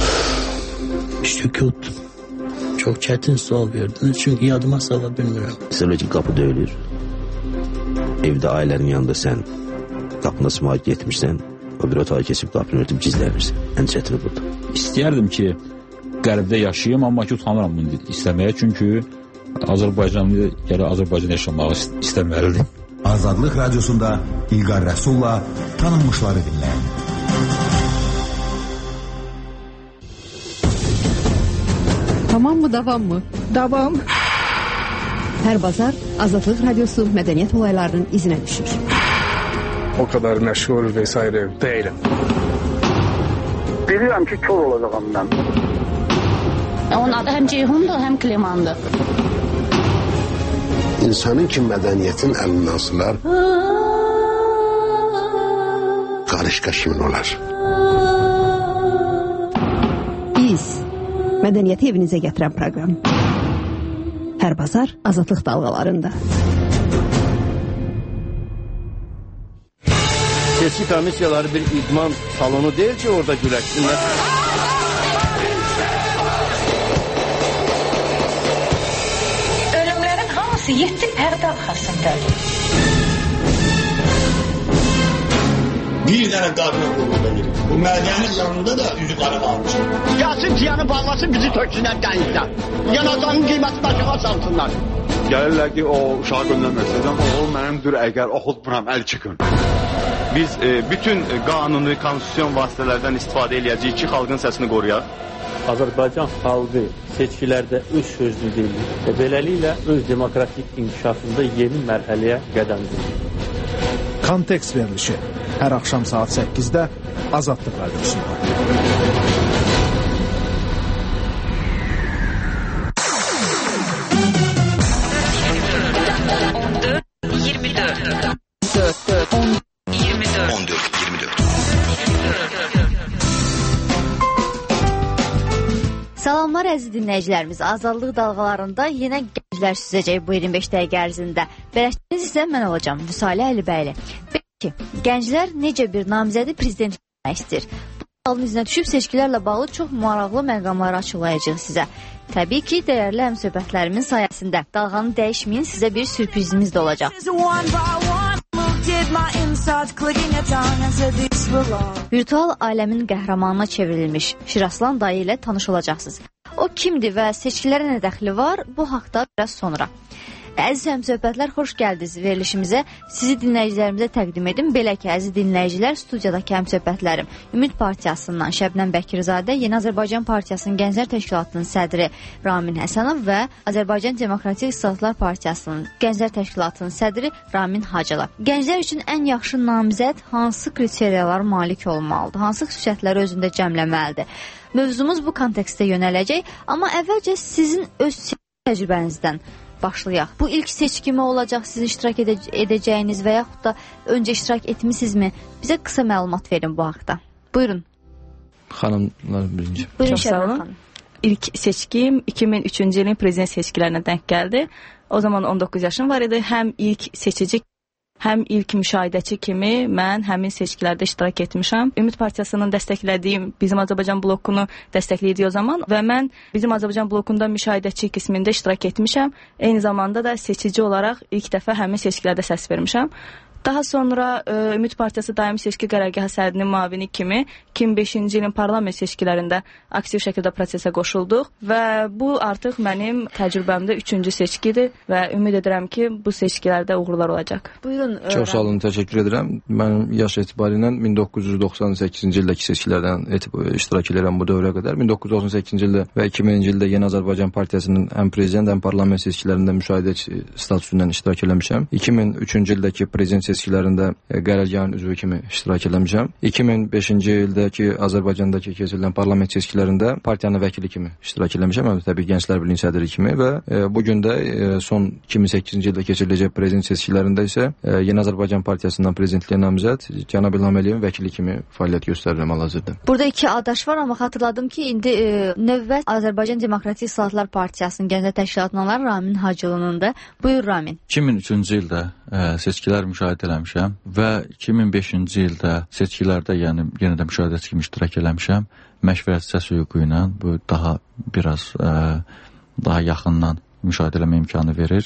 Sükut. Çok çetin sual verdiniz çünkü yadıma sala bilmiyorum. Mesela ki kapı döyülür. Evde ailenin yanında sen kapına sımağıt getmişsən, o bir otağa keçib kapını örtüb gizlənirsən. Ən çətini burada. İstəyərdim ki, qərbdə yaşayayım, amma ki utanıram bunu istəməyə, çünki Azərbaycanlı gələ Azərbaycan yaşamağı istəməlidir. Azadlıq Radiosunda İlqar Rəsulla tanınmışları dinləyin. Tamam mı, davam mı? Davam. Her bazar Azadlıq Radyosu mədəniyyət olaylarının izine düşür. O kadar meşhur vesaire değilim. Biliyorum ki kör olacağım ben. Onun adı hem Ceyhun'dur hem Kliman'dır. İnsanın ki mədəniyyətin əlindən asılar, qarışqa kimin olar? İz, mədəniyyəti evinizə gətirən proqram. Hər bazar Azadlıq dalğalarında. Seçki komissiyaları bir idman salonu deyil ki, orada güləşsinlər. Ölümlerin hamısı 7 pərdə arxasındadır. Bir tane qadına qulluqda girir. Bu mədənin yanında da üzü qara qalmış. Gəlsin tiyanı bağlasın, bizi töksünlər dənizdən. Yanacağının qiyməti başıqa salsınlar. Gəlirlər ki, o uşağı göndərməsinizdən, oğul mənimdir, əgər oxutmuram, əl çıxın. Biz bütün qanuni, konstitusyon vasitələrdən istifadə eləyəcəyik ki, xalqın səsini qoruyaq. Azərbaycan xalqı seçkilərdə öz sözünü deyir və beləliklə öz demokratik inkişafında yeni mərhələyə qədəm qoyur. Kontekst verilişi hər axşam saat 8-də Azadlıq Radiosunda. Salamlar əziz dinləyicilərimiz. Azadlıq dalğalarında yenə gənclər süzəcək bu 25 dəqiqə ərzində. Bələdçiniz isə mən olacağım, Vüsalə Əlibəyli. Peki, gənclər necə bir namizədi prezident olmaq istəyir? Bu sualın izinə düşüb seçkilərlə bağlı çox maraqlı məqamları açıqlayacağıq sizə. Təbii ki, dəyərli həmsöhbətlərimin sayəsində. Dalğanı dəyişməyin, sizə bir sürprizimiz də olacaq. Virtual aləmin qəhrəmanına çevrilmiş Şiraslan dayı ilə tanış olacaqsınız. O kimdir və seçkilərə nə dəxli var? Bu haqda biraz sonra. Əziz həmsöhbətlər, xoş gəldiniz verilişimizə. Sizi dinləyicilərimizə təqdim edim. Belə ki, əziz dinləyicilər, studiyadakı həmsöhbətlərim Ümid Partiyasından Şəbnəm Bəkirzədə, Yeni Azərbaycan Partiyasının Gənclər Təşkilatının sədri Ramin Həsənov və Azərbaycan Demokratik İstihbaratlar Partiyasının Gənclər Təşkilatının sədri Ramin Hacılı. Gənclər üçün ən yaxşı namizəd hansı kriteriyalar malik olmalıdır? Hansı xüsusiyyətləri özündə cəmləməlidir? Mövzumuz bu kontekstdə yönələcək, amma əvvəlcə sizin öz təcrübənizdən başlayaq. Bu ilk seçkimi olacaq, sizin iştirak edəcəyiniz və yaxud da öncə iştirak etmisinizmi? Bizə qısa məlumat verin bu haqda. Buyurun. Xanımlar birinci. Buyurun Şəbnəm xanım. İlk seçkim 2003-cü ilin prezident seçkilərinə denk gəldi. O zaman 19 yaşım var idi. Həm ilk seçici, həm ilk müşahidəçi kimi mən həmin seçkilərdə iştirak etmişəm. Ümid Partiyasının dəstəklədiyim Bizim Azərbaycan blokunu dəstəkləyirdi o zaman və mən Bizim Azərbaycan blokunda müşahidəçi qismində iştirak etmişəm. Eyni zamanda da seçici olaraq ilk dəfə həmin seçkilərdə səs vermişəm. Daha sonra Ümid Partiyası daimi seçki qərargahı sədrinin müavini kimi 2005-ci ilin parlament seçkilərində aktiv şəkildə prosesə qoşulduq və bu artıq mənim təcrübəmdə 3-cü seçkidir və ümid edirəm ki, bu seçkilərdə uğurlar olacaq. Buyurun. Çox sağ olun, təşəkkür edirəm. Mənim yaş etibarilə 1998-ci ildəki seçkilərdən iştirak edirəm bu dövrə qədər. 1998-ci ildə və 2000-ci ildə Yeni Azərbaycan Partiyasının həm prezident, həm parlament seçkilərində müşahidəçi statusundan iştirak eləmişəm. 2003-cü ildəki prezident seçkilərində qərargahın üzvü kimi iştirak eləmişəm. 2005-ci ildəki Azərbaycandakı keçirilən parlament seçkilərində partiyanın vəkili kimi iştirak eləmişəm. Təbii Gənclər Birliyi sədri kimi və bu gün də son 2008-ci ildə keçiriləcək prezident seçkilərində isə Yeni Azərbaycan Partiyasından prezidentliyə namizəd cənab İlham Əliyevin vəkili kimi fəaliyyət göstərirəm hal-hazırda. Burada iki adaş var, amma xatırladım ki, indi növbət Azərbaycan Demokratik İslahatlar Partiyasının Gənclər Təşkilatının Ramin Hacılının da. Buyur Ramin. 2003-cü ildə seçkilər müşahidə eləmişəm və 2005-ci ildə seçkilərdə, yəni yenə də müşahidəçi kimi iştirak eləmişəm. Məşvərət səs hüququ ilə bu daha biraz daha yaxından müşahidə eləmə imkanı verir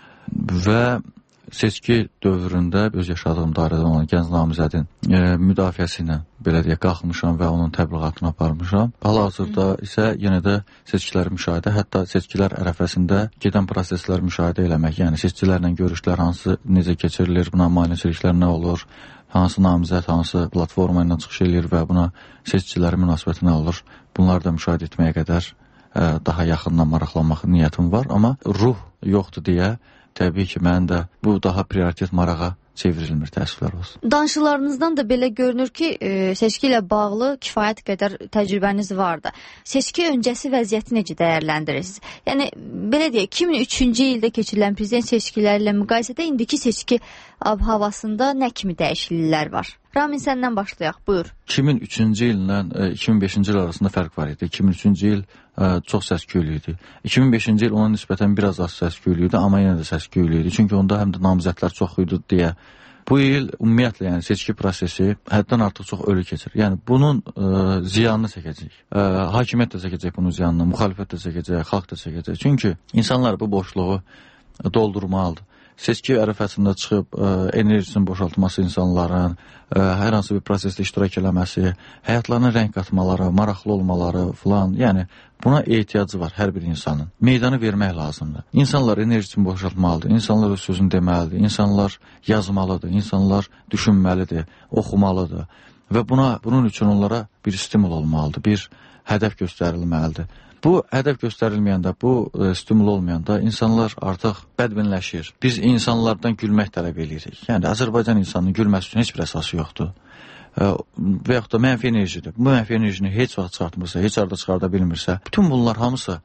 və seçki dövründə öz yaşadığım dairədə olan gənc namizədin müdafiəsi ilə belə deyə qalxmışam və onun təbliğatını aparmışam. Hal-hazırda isə yenə də seçkiləri müşahidə, hətta seçkilər ərəfəsində gedən prosesləri müşahidə eləmək, yəni seçkilərlə görüşlər hansı, necə keçirilir, buna maneçiliklər nə olur, hansı namizəd, hansı platforma ilə çıxış eləyir və buna seçkilərin münasibəti nə olur, bunları da müşahidə etməyə qədər daha yaxından maraqlanmaq niyyətim var, amma ruh yoxdur deyə təbii ki, mənim də bu daha prioritet marağa çevrilmir, təəssüflər olsun. Danışıqlarınızdan da belə görünür ki, seçki ilə bağlı kifayət qədər təcrübəniz vardı. Seçki öncəsi vəziyyəti necə dəyərləndirirsiniz? Yəni, belə deyək, 2003-cü ildə keçirilən prezident seçkiləri ilə müqayisədə indiki seçki havasında nə kimi dəyişikliklər var? Ramin, səndən başlayaq, buyur. 2003-cü illə 2005-ci il arasında fərq var idi. 2003-cü il çox səs-küylü idi. 2005-ci il ona nisbətən biraz az səs-küylü idi, amma yenə də səs-küylü idi. Çünki onda həm də namizədlər çox idi deyə. Bu il ümumiyyətlə, yəni seçki prosesi həddən artıq çox ölü keçir. Yəni bunun ziyanını çəkəcək. Hakimiyyət də çəkəcək bunun ziyanını, müxalifət də çəkəcək, xalq da çəkəcək. Çünki insanlar bu boşluğu doldurmalıdır. Seçki ərəfəsində çıxıb enerjisini boşaltması insanların, hər hansı bir prosesdə iştirak eləməsi, həyatlarına rəng qatmaları, maraqlı olmaları filan, yəni buna ehtiyacı var hər bir insanın. Meydanı vermək lazımdır. İnsanlar enerjisini boşaltmalıdır, insanlar öz sözünü deməlidir, insanlar yazmalıdır, insanlar düşünməlidir, oxumalıdır və bunun üçün onlara bir stimul olmalıdır, bir hədəf göstərilməlidir. Bu hədəf göstərilməyəndə, bu stimul olmayanda insanlar artıq bədbinləşir. Biz insanlardan gülmək tələb edirik. Yəni Azərbaycan insanının gülməsi üçün heç bir əsası yoxdur. Və yaxud da mənfi enerjidir. Bu mənfi enerjini heç vaxt çıxartmırsa, heç arada çıxarda bilmirsə, bütün bunlar hamısı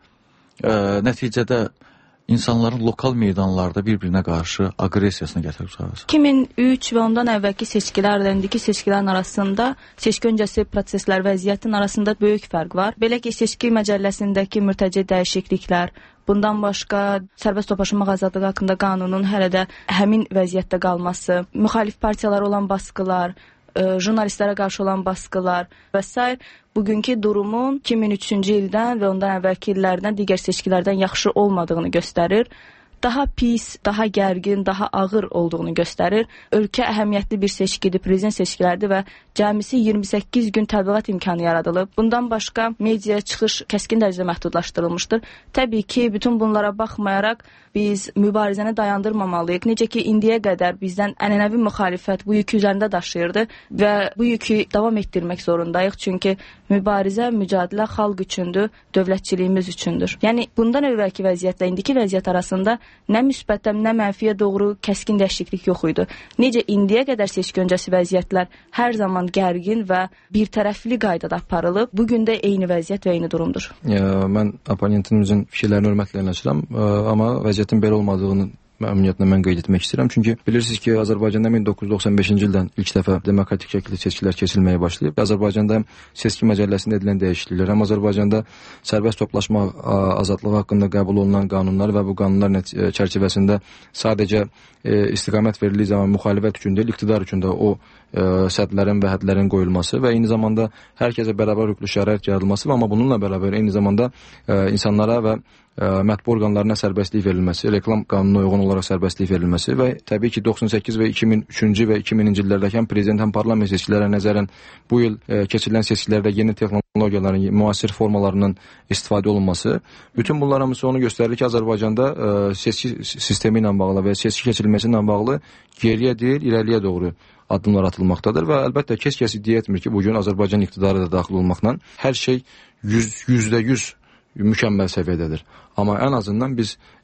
nəticədə insanların lokal meydanlarda bir-birinə qarşı aqressiyasına gətirib çıxarır. 2003 və ondan əvvəlki seçkilərlə indiki seçkilərin arasında, seçki öncəsi proseslər vəziyyətin arasında böyük fərq var. Belə ki, seçki məcəlləsindəki mürtəci dəyişikliklər, bundan başqa sərbəst toplaşmaq azadlığı haqqında qanunun hələ də həmin vəziyyətdə qalması, müxalif partiyalara olan baskılar, jurnalistlərə qarşı olan baskılar və s. bugünkü durumun 2003-cü ildən və ondan əvvəlki illərdən digər seçkilərdən yaxşı olmadığını göstərir. Daha pis, daha gərgin, daha ağır olduğunu göstərir. Ölkə əhəmiyyətli bir seçkidir, prezident seçkilərdir və cəmisi 28 gün təbliğat imkanı yaradılıb. Bundan başqa mediaya çıxış kəskin dərəcədə məhdudlaşdırılmışdır. Təbii ki, bütün bunlara baxmayaraq biz mübarizəni dayandırmamalıyıq. Necə ki, indiyə qədər bizdən ənənəvi müxalifət bu yükü üzərində daşıyırdı və bu yükü davam etdirmək zorundayıq. Çünki mübarizə, mücadilə xalq üçündür, dövlətçiliyimiz üçündür. Yəni, bundan əvvəlki vəziyyətlə indiki vəziyyət arasında nə müsbətdən, nə mənfiyə doğru kəskin dəyişiklik yox idi. Necə indiyə qədər seçki öncəsi vəziyyətlər hər zaman gərgin və bir tərəfli qaydada aparılıb, bugün də eyni vəziyyət və eyni durumdur. Mən oponentimizin fikirlərini hörmətlə yanaşıram, amma vəziyyətin belə olmadığını məmnuniyyətlə mən qeyd etmək istəyirəm. Çünki bilirsiniz ki, Azərbaycanda 1995-ci ildən ilk dəfə demokratik şəkildə seçkilər keçirilməyə başlayıb. Azərbaycanda seçki məcəlləsində edilən dəyişikliklər, həm Azərbaycanda sərbəst toplaşma azadlığı haqqında qəbul olunan qanunlar və bu qanunlar çərçivəsində sadəcə istiqamət verildiyi zaman müxalifət üçün deyil, iqtidar üçün də o sədlərin və hədlərin qoyulması və eyni zamanda hər kəsə bərabər hüquqlu şərait yaradılması, amma bununla bərabər eyni zamanda insanlara və mətbu orqanlarına sərbəstlik verilməsi, reklam qanununa uyğun olaraq sərbəstlik verilməsi və təbii ki 98 və 2003-cü və 2000-ci illərdəki həm prezident, həm parlament seçkilərə nəzərən bu il keçirilən seçkilərdə yeni texnologiyaların, müasir formalarının istifadə olunması, bütün bunlar hamısı onu göstərir ki, Azərbaycanda seçki sistemi ilə bağlı və seçki keçirilməsi ilə bağlı geriyə deyil, irəliyə doğru addımlar atılmaqdadır və əlbəttə heç kəs iddia etmir ki, bugün Azərbaycan iqtidarı da daxil olmaqla hər şey %100 mükəmməl səviyyədədir. Amma ən azından biz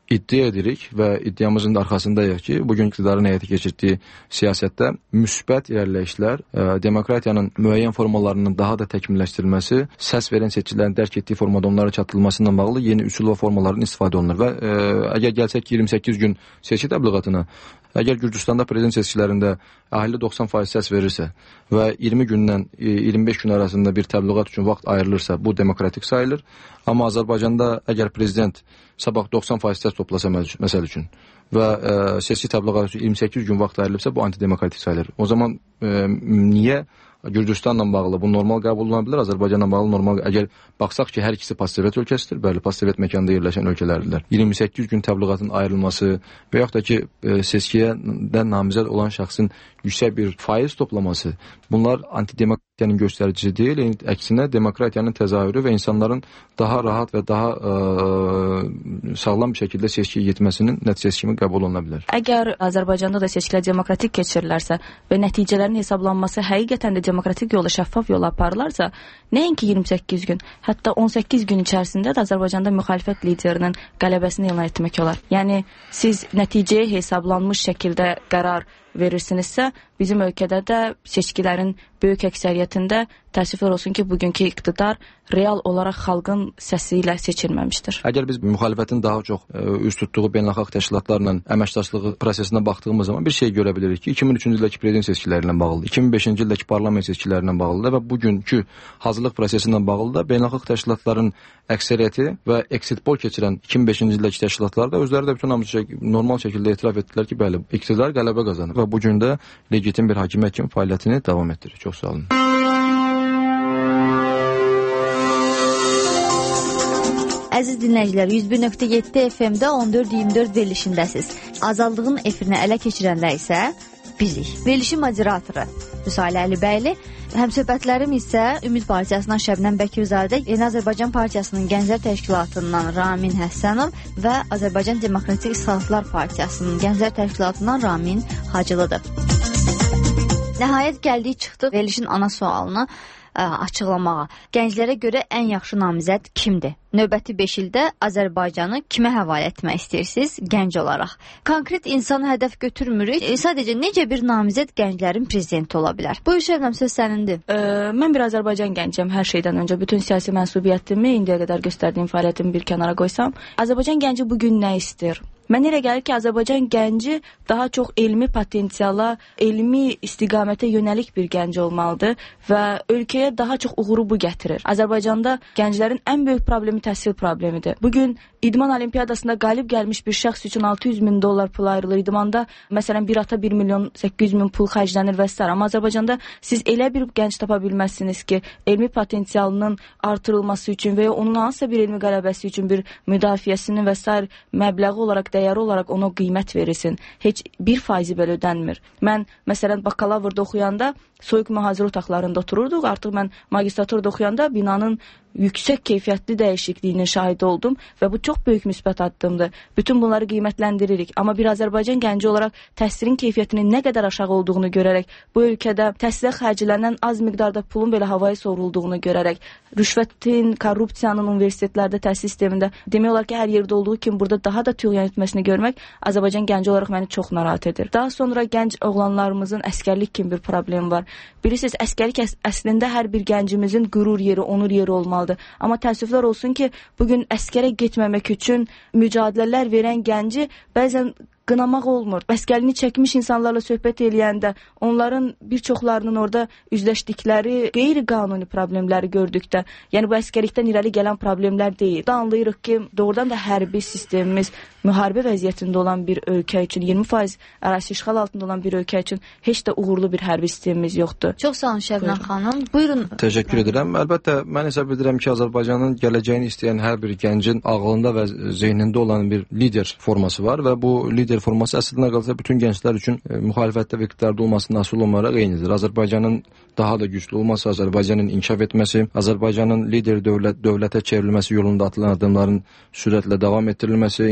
iddia edirik və iddiamızın da arxasındayıq ki, bugün iqtidarın həyata keçirdiyi siyasətdə müsbət irəliləyişlər, demokratiyanın müəyyən formalarının daha da təkmilləşdirilməsi, səs verən seçicilərin dərk etdiyi formada onlara çatdırılması ilə bağlı yeni üsul və formaların istifadə olunur və əgər gəlsək ki, 28 gün seçki təbliğatına, əgər Gürcüstanda prezident seçkilərində əhali 90% səs verirsə və 20 gündən 25 gün arasında bir təbliğat üçün vaxt ayrılırsa, bu demokratik sayılır. Amma Azərbaycanda əgər prezident sabah 90% səs toplasa məsəl üçün və seçki təbliğatı üçün 28 gün vaxt ayrılıbsa, bu antidemokratik sayılır. O zaman niyə Gürcüstanla bağlı bu normal qəbul oluna bilər, Azərbaycanla bağlı normal, əgər baxsaq ki, hər ikisi postsovet ölkəsidir, bəli, postsovet məkanda yerləşən ölkələrdirlər. 28 gün təbliğatın ayrılması və yaxud da ki, seçkiyə namizəd olan şəxsin yüksək bir faiz toplaması, bunlar antidemokratiyanın göstəricisi deyil, əksinə demokratiyanın təzahürü və insanların daha rahat və daha sağlam bir şəkildə seçkiyə getməsinin nəticəsi kimi qəbul oluna bilər. Əgər Azərbaycanda da seçkilər demokratik keçirilərsə və nəticələrin hesablanması həqiqətən də demokratik yolla, şəffaf yolla aparılarsa, nəinki 28 gün, hətta 18 gün içərisində də Azərbaycanda müxalifət liderinin qələbəsini elan etmək olar. Yəni, siz nəticəyə hesablanmış şəkildə qərar verirsinizsə, bizim ölkədə də seçkilərin böyük əksəriyyətində təəssüflər olsun ki, bugünkü iqtidar real olaraq xalqın səsi ilə seçilməmişdir. Əgər biz müxalifətin daha çox üst tutduğu beynəlxalq təşkilatlarla əməkdaşlığı prosesinə baxdığımız zaman bir şey görə bilirik ki, 2003-cü ildəki prezident seçkiləri ilə bağlıdır, 2005-ci ildəki parlament seçkiləri ilə bağlıdır və bugünkü hazırlıq prosesi ilə bağlı da beynəlxalq təşkilatların əksəriyyəti və exit poll keçirən 2005-ci ildəki təşkilatlar da özləri də bütün normal şəkildə etiraf etdilər ki, bəli, iqtidar qələbə qazanır və bugün də legitim bir hakimiyyət kimi fəaliyyətini davam etdirir. Çox sağ olun. Əziz dinləyicilər, 101.7 FM-də 14-24 verilişindəsiz. Azadlığın efirini ələ keçirənlər isə bizik. Verilişin moderatoru Müsalə Əlibəyli, həmsöhbətlərim isə Ümid Partiyasından Şəbnəm Bəkirzadə, Yeni Azərbaycan Partiyasının Gənclər Təşkilatından Ramin Həsənov və Azərbaycan Demokratik İslahatlar Partiyasının Gənclər Təşkilatından Ramin Hacılıdır. Nəhayət gəldik, çıxdıq verilişin ana sualını açıqlamağa. Gənclərə görə ən yaxşı namizəd kimdir? Növbəti 5 ildə Azərbaycanı kimə həvalə etmək istəyirsiniz gənc olaraq? Konkret insanı hədəf götürmürük. Sadəcə necə bir namizəd gənclərin prezidenti ola bilər? Buyur Şəbnəm, söz sənindir. Mən bir Azərbaycan gəncəm hər şeydən öncə. Bütün siyasi mənsubiyyətimi, indiyə qədər göstərdiyim fəaliyyətimi bir kənara qoysam, Azərbaycan gənci bugün nə istəyir? Mən elə gəlir ki, Azərbaycan gənci daha çox elmi potensiala, elmi istiqamətə yönəlik bir gənc olmalıdır və ölkəyə daha çox uğuru bu gətirir. Azərbaycanda gənclərin ən böyük problemi təhsil problemidir. Bugün İdman Olimpiyadasında qalib gəlmiş bir şəxs üçün 600.000 dollar pul ayrılır. İdmanda, məsələn, bir ata 1.800.000 pul xərclənir və s. Amma Azərbaycanda siz elə bir gənc tapa bilməzsiniz ki, elmi potensialının artırılması üçün və ya onun hansısa bir elmi qələbəsi üçün bir müdafiəsinin və s. məbləği olaraq, dəyəri olaraq ona qiymət verilsin. Heç 1% belə ödənmir. Mən, məsələn, bakalavrda oxuyanda soyuq mühazirə otaqlarında otururduq. Artıq mən magistraturda oxuyanda binanın yüksək keyfiyyətli dəyişikliyinin şahidi oldum və bu çox böyük müsbət addımdır. Bütün bunları qiymətləndiririk. Amma bir Azərbaycan gənci olaraq təhsilin keyfiyyətinin nə qədər aşağı olduğunu görərək, bu ölkədə təhsilə xərclənən az miqdarda pulun belə havaya sovrulduğunu görərək, rüşvətin, korrupsiyanın universitetlərdə, təhsil sistemində demək olar ki, hər yerdə olduğu kimi burada daha da tüğyan etməsini görmək Azərbaycan gənci olaraq məni çox narahat edir. Daha sonra gənc oğlanlarımızın əskərlik kimi bir problemi var. Bilirsiniz, əskərlik əslində hər bir gəncimizin qürur yeri, onur yeri olmalıdır. Amma təəssüflər olsun ki, bugün əskərə getməmək üçün mücadilələr verən gənci bəzən qınamaq olmur. Əskərliyini çəkmiş insanlarla söhbət eləyəndə onların bir çoxlarının orada üzləşdikləri qeyri-qanuni problemləri gördükdə, yəni bu əskərlikdən irəli gələn problemlər deyil. Anlayırıq ki, doğrudan da hərbi sistemimiz müharibə vəziyyətində olan bir ölkə üçün, 20% ərazi işğal altında olan bir ölkə üçün heç də uğurlu bir hərbi sistemimiz yoxdur. Çox sağ olun Şəbnəm xanım. Buyurun. Təşəkkür edirəm. Əlbəttə, mən hesab edirəm ki, Azərbaycanın gələcəyini istəyən hər bir gəncin ağlında və zehnində olan bir lider forması var və bu lider forması əslində qalsa bütün gənclər üçün müxalifətdə və iqtidarda olmasının asıl olaraq eynidir. Azərbaycanın daha da güclü olması, Azərbaycanın inkişaf etməsi, Azərbaycanın lider dövlətə çevrilməsi yolunda atılan addımların sürətlə davam etdirilməsi, insanların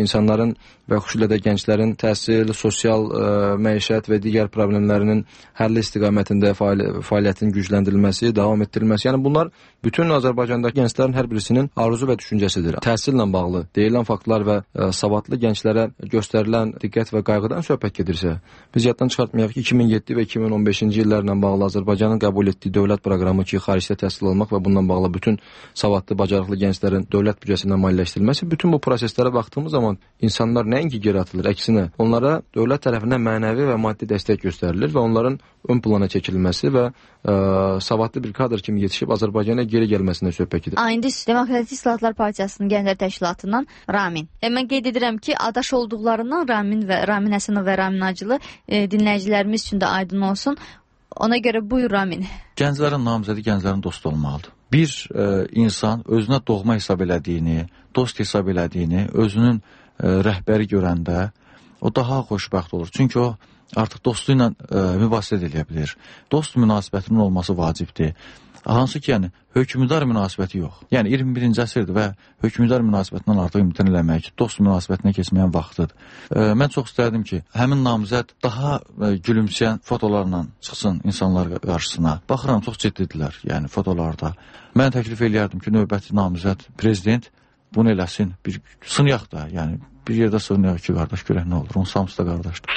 vətəndaşların və xüsusilə də gənclərin təhsil, sosial məişət və digər problemlərinin həlli istiqamətində fəaliyyətin gücləndirilməsi, davam etdirilməsi. Yəni bunlar bütün Azərbaycandakı gənclərin hər birisinin arzu və düşüncəsidir. Təhsillə bağlı deyilən faktlar və savadlı gənclərə göstərilən diqqət və qayğıdan söhbət gedirsə, biz yaddan çıxartmayaq ki, 2007 və 2015-ci illərlə bağlı Azərbaycanın qəbul etdiyi dövlət proqramı ki, xaricdə təhsil almaq və bununla bağlı bütün savadlı, bacarıqlı gənclərin dövlət büdcəsindən maliyyələşdirilməsi, bütün bu proseslərə baxdığımız zaman insanlar nəinki geri atılır, əksinə onlara dövlət tərəfindən mənəvi və maddi dəstək göstərilir və onların ön plana çəkilməsi və savadlı bir kadr kimi yetişib Azərbaycana geri gəlməsinə söhbət gedir. İndi Demokratik İslahatlar Partiyasının Gənclər Təşkilatından Ramin. Mən qeyd edirəm ki, adaş olduqlarından Ramin Həsənov və Ramin Acılı dinləyicilərimiz üçün də aydın olsun. Ona görə buyur Ramin. Gənclərin namizədi gənclərin dostu olmalıdır. Bir insan özünə doğma hesab elədiyini, dost hesab elədiyini, özünün rəhbəri görəndə o daha xoşbəxt olur. Çünki o artıq dostu ilə mübahisə edə bilir. Dost münasibətinin olması vacibdir. Hansı ki, yəni, hökmüdar münasibəti yox. Yəni, 21-ci əsrdir və hökmüdar münasibətindən artıq imtina eləmək, dost münasibətinə keçməyən vaxtıdır. Mən çox istərdim ki, həmin namizəd daha gülümsəyən fotolarla çıxsın insanlar qarşısına. Baxıram, çox ciddidirlər, yəni, fotolarda. Mən təklif eləyərdim ki, növbəti namizəd prezident bunu eləsin, bir sınıyaq da, yəni, bir yerdə sınıyaq ki, qardaş, görək nə olur, onun hamısı da qardaşdır.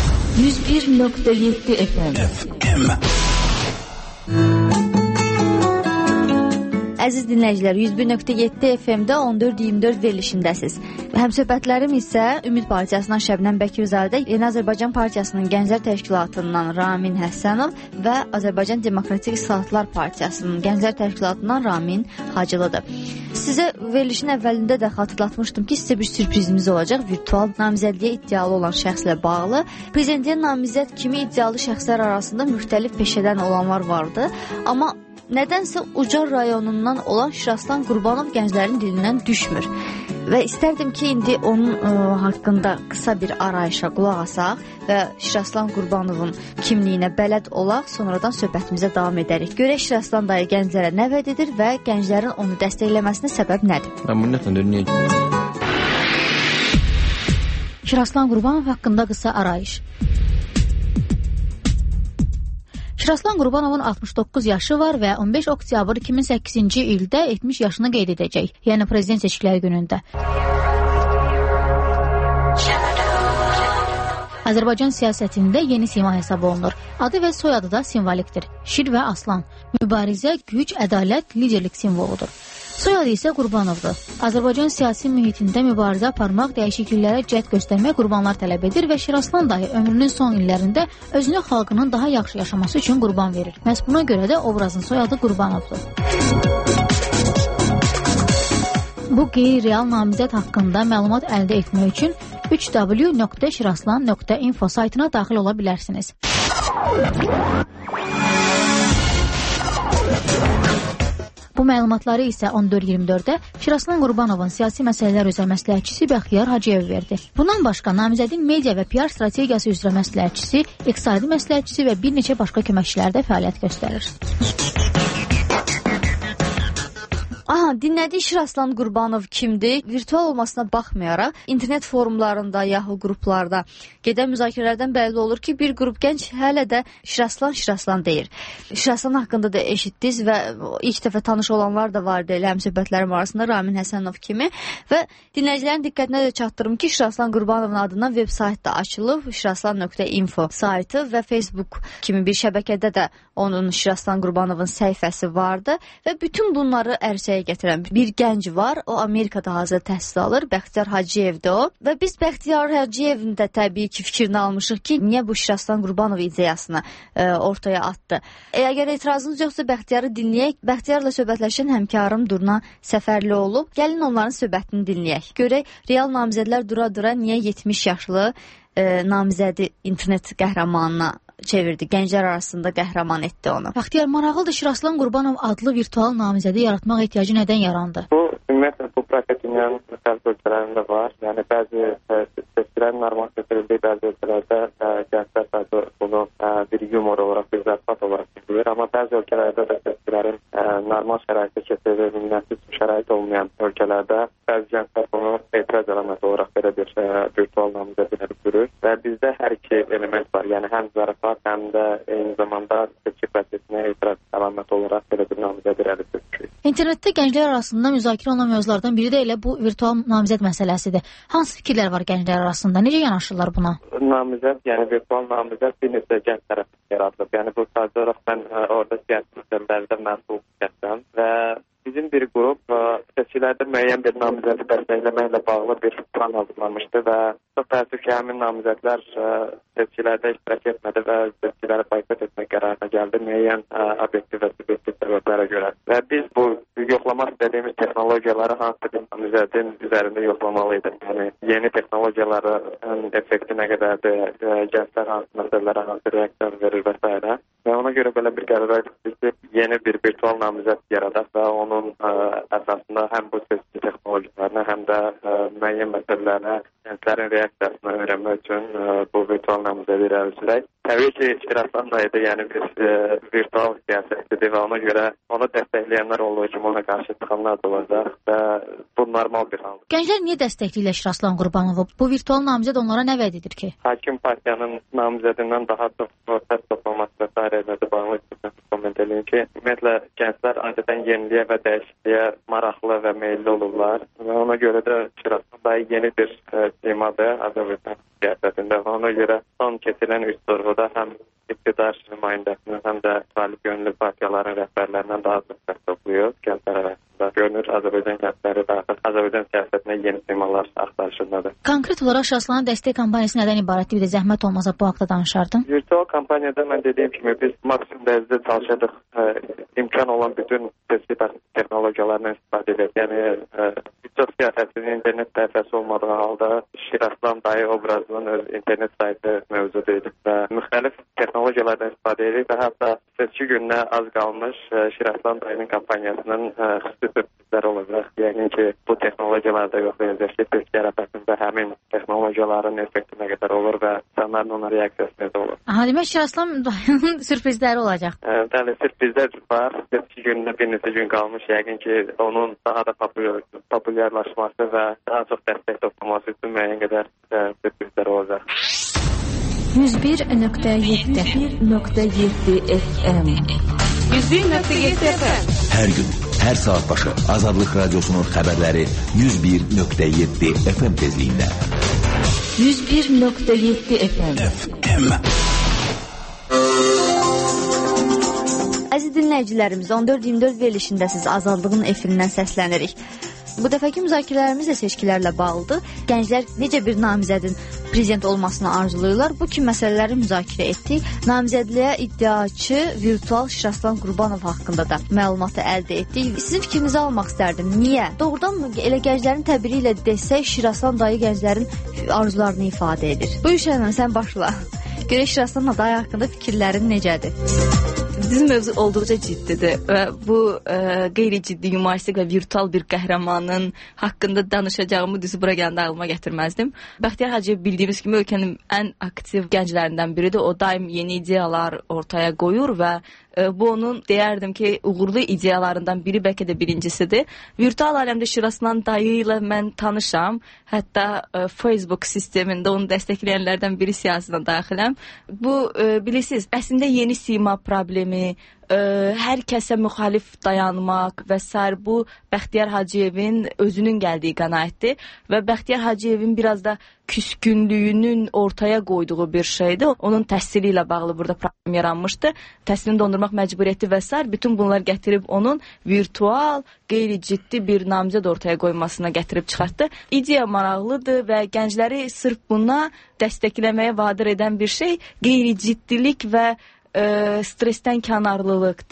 101.7 FM. Əziz dinləyicilər, 101.7 FM-də 14-24 verilişindəsiz. Həmsöhbətlərim isə Ümid Partiyasından Şəbnəm Bəkirzadə, Yeni Azərbaycan Partiyasının Gənclər Təşkilatından Ramin Həsənov və Azərbaycan Demokratik İslahatlar Partiyasının Gənclər Təşkilatından Ramin Hacılıdır. Sizə verilişin əvvəlində də xatırlatmışdım ki, sizə bir sürprizimiz olacaq. Virtual namizədliyə iddialı olan şəxslə bağlı. Prezidentliyə namizəd kimi iddialı şəxslər arasında müxtəlif peşədən olanlar vardı. Amma nədənsə Ucar rayonundan olan Şiraslan Qurbanov gənclərin dilindən düşmür. Və istərdim ki, indi onun haqqında qısa bir arayışa qulaq asaq və Şiraslan Qurbanovun kimliyinə bələd olaq, sonradan söhbətimizə davam edərik. Görək Şiraslan dayı gənclərə nə vəd edir və gənclərin onu dəstəkləməsinə səbəb nədir? Ümumiyyətlə, niyə? Şiraslan Qurbanov haqqında qısa arayış. Şiraslan Qurbanovun 69 yaşı var və 15 oktyabr 2008-ci ildə 70 yaşını qeyd edəcək, yəni prezident seçkiləri günündə. Azərbaycan siyasətində yeni sima hesab olunur. Adı və soyadı da simvolikdir. Şir və aslan. Mübarizə, güc, ədalət, liderlik simvoludur. Soyadı isə Qurbanovdur. Azərbaycan siyasi mühitində mübarizə aparmaq, dəyişikliklərə cəhd göstərmək qurbanlar tələb edir və Şiraslan dayı ömrünün son illərində özünü xalqının daha yaxşı yaşaması üçün qurban verir. Məhz buna görə də obrazın soyadı Qurbanovdur. Bu qeyri-real namizəd haqqında məlumat əldə etmək üçün www.şiraslan.info saytına daxil ola bilərsiniz. Bu məlumatları isə 14-24-də Şiraslan Qurbanovun siyasi məsələlər üzrə məsləhətçisi Bəxtiyar Hacıyev verdi. Bundan başqa namizədin media və PR strategiyası üzrə məsləhətçisi, iqtisadi məsləhətçisi və bir neçə başqa köməkçilər də fəaliyyət göstərir. Dinlədik Şiraslan Qurbanov kimdir? Virtual olmasına baxmayaraq, internet forumlarında, Yahoo qruplarda gedən müzakirələrdən bəlli olur ki, bir qrup gənc hələ də Şiraslan deyir. Şiraslan haqqında da eşitdiniz və ilk dəfə tanış olanlar da vardı elə həmsöhbətlərim arasında Ramin Həsənov kimi və dinləyicilərin diqqətinə də çatdırım ki, Şiraslan Qurbanovun adından veb sayt da açılıb, şiraslan.info saytı və Facebook kimi bir şəbəkədə də onun Şiraslan Qurbanovun səhifəsi vardı və bütün bunları ərsəyə gətirən bir gənc var. O Amerikada hazır təhsil alır. Bəxtiyar Hacıyevdir o. Və biz Bəxtiyar Hacıyevin də təbii ki fikrini almışıq ki, niyə bu Şiraslan Qurbanov ideyasını ortaya atdı. Əgər etirazınız yoxsa Bəxtiyarı dinləyək. Bəxtiyarla söhbətləşən həmkarım Durna Səfərli olub. Gəlin onların söhbətini dinləyək. Görək real namizədlər dura-dura niyə 70 yaşlı namizədi internet qəhrəmanına çevirdi. Gənclər arasında qəhrəman etdi onu. Bəxtiyar, maraqlıdır, Şiraslan Qurbanov adlı virtual namizədi yaratmaq ehtiyacı nədən yarandı? Bu Ümumiyyətlə, bu proses dünyanın müxtəlif ölkələrində var. Yəni, bəzi seçkilərin normal seçildiyi bəzi ölkələrdə gənclər sadəcə bunu bir yumor olaraq, bir zərfat olaraq seçilir. Amma bəzi ölkələrdə də seçkilərin normal şəraitdə keçirilməsi şərait olmayan ölkələrdə bəzi gənclər bunu etiraz əlaməti olaraq belə bir virtual namizədləri görür. Və bizdə hər iki element var. Yəni, həm zərfat, həm də eyni zamanda seçki prosesinə etiraz əlaməti olaraq belə bir namizədir əldə edilir. İnternetdə gənclər arasında müzakirə olunan mövzulardan biri də elə bu virtual namizəd məsələsidir. Hansı fikirlər var gənclər arasında? Necə yanaşırlar buna? Namizəd, yəni virtual namizəd bir neçə gənc tərəfindən yaradılıb. Yəni bu sadəcə olaraq mən orada gənc məsələlərdə məsul şəxsəm və bizim bir qrup seçkilərdə müəyyən bir namizədi dəstəkləməklə bağlı bir plan hazırlamışdı və çox təəssüf ki, həmin namizədlər seçkilərdə iştirak etmədi və seçkiləri boykot etmək qərarına gəldi müəyyən obyektiv və subyektiv səbəblərə görə. Və biz bu yoxlamaq istədiyimiz texnologiyaları hansı bir namizədin üzərində yoxlamalıydı. Yəni, yeni texnologiyaların effekti nə qədərdir, gənclər hansı məsələlərə hansı reaksiyon verir və s. Və ona görə belə bir qərara etdik ki, yeni bir virtual namizəd yaradaq və onun əsasında həm bu seçki texnologiyalarına, həm də müəyyən məsələlərə gənclərin reaksiyasını öyrənmək üçün bu virtual namizədi irəli sürək. Təbii ki, Şiraslan da idi, yəni bir virtual siyasətdir və ona görə onu dəstəkləyənlər olur ki, ona qarşı çıxanlar da olacaq və bu normal bir hal. Gənclər niyə dəstəkləyirlər Şiraslan Qurbanovu? Bu virtual namizəd onlara nə vəd edir ki? Hakim partiyanın namizədindən daha çox səs toplaması və s. bağlı komment edeyim ki, ümumiyyətlə gənclər adətən yeniliyə və dəyişikliyə maraqlı və meyilli olurlar və ona görə də Şiraslan da yeni bir temadır Azərbaycan siyasətində və ona görə son keçirilən üç sorğuda həm iqtidar nümayəndəsinin, həm də talib gönüllü partiyaların rəhbərlərindən daha çox səs toplayır gənclər arasında. Görünür, Azərbaycan gəncləri daxil Azərbaycan siyasətinə yeni temalar axtarışındadır. Konkret olaraq Şiraslanın dəstək kampaniyası nədən ibarətdir? Bir də zəhmət olmasa bu haqda danışardın. Virtual kampaniyada mən dediyim kimi biz maksimum dərəcədə çalışırdıq imkan olan bütün seçki texnologiyalarından istifadə edək. Yəni, çox siyasətinin internet səhifəsi olmadığı halda Şiraslan dayı obrazının öz internet saytı mövcud idi və müxtəlif texnologiyalardan istifadə edirik və hətta seçki gününə az qalmış Şiraslan dayının kampaniyasının xüsusi sürprizləri olacaq. Yəni ki, bu texnologiyalarda yoxlayacaq ki, seçki ərəfəsində həmin texnologiyaların effekti nə qədər olur və insanların ona reaksiyası necə olur. Demək Şiraslan dayının sürprizləri olacaq. Bəli, sürprizlər var. Seçki gününə bir neçə gün qalmış. Yəqin ki, onun daha da populyarlaşması və daha çox dəstək toplaması üçün müəyyən qədər sürprizlər olacaq. 101.7 FM 101.7 FM Hər gün, hər saat başı Azadlıq Radiosunun xəbərləri 101.7 FM tezliyində. 101.7 FM Əziz dinləyicilərimiz, 14-24 verilişindəsiz Azadlığın efirindən səslənirik. Bu dəfəki müzakirələrimiz də seçkilərlə bağlıdır. Gənclər necə bir namizədin prezident olmasını arzulayırlar? Bu kimi məsələləri müzakirə etdik. Namizədliyə iddiaçı virtual Şiraslan Qurbanov haqqında da məlumatı əldə etdik. Sizin fikrinizi almaq istərdim. Niyə? Doğrudan mı elə gənclərin təbiri ilə desək, Şiraslan dayı gənclərin arzularını ifadə edir? Bu işlə sən başla. Görək Şiraslan dayı haqqında fikirlərin necədir? Bizim mövzu olduqca ciddidir və bu qeyri-ciddi, yumoristik və virtual bir qəhrəmanın haqqında danışacağımı düzü bura gələndə ağlıma gətirməzdim. Bəxtiyar Hacıyev bildiyimiz kimi ölkənin ən aktiv gənclərindən biridir. O daim yeni ideyalar ortaya qoyur və bu onun deyərdim ki, uğurlu ideyalarından biri, bəlkə də birincisidir. Virtual aləmdə Şiraslan dayı ilə mən tanışam. Hətta Facebook sistemində onu dəstəkləyənlərdən biri siyasətə daxiləm. Bu, bilirsiniz, əslində yeni sima problemi, hər kəsə müxalif dayanmaq və s. bu Bəxtiyar Hacıyevin özünün gəldiyi qənaətdir və Bəxtiyar Hacıyevin biraz da küskünlüyünün ortaya qoyduğu bir şeydir. Onun təhsili ilə bağlı burada problem yaranmışdı. Təhsilini dondurmaq məcburiyyəti və s. bütün bunlar gətirib onun virtual, qeyri-ciddi bir namizəd ortaya qoymasına gətirib çıxartdı. İdeya maraqlıdır və gəncləri sırf buna dəstəkləməyə vadar edən bir şey qeyri-ciddilik və stresdən kənarlılıqdır.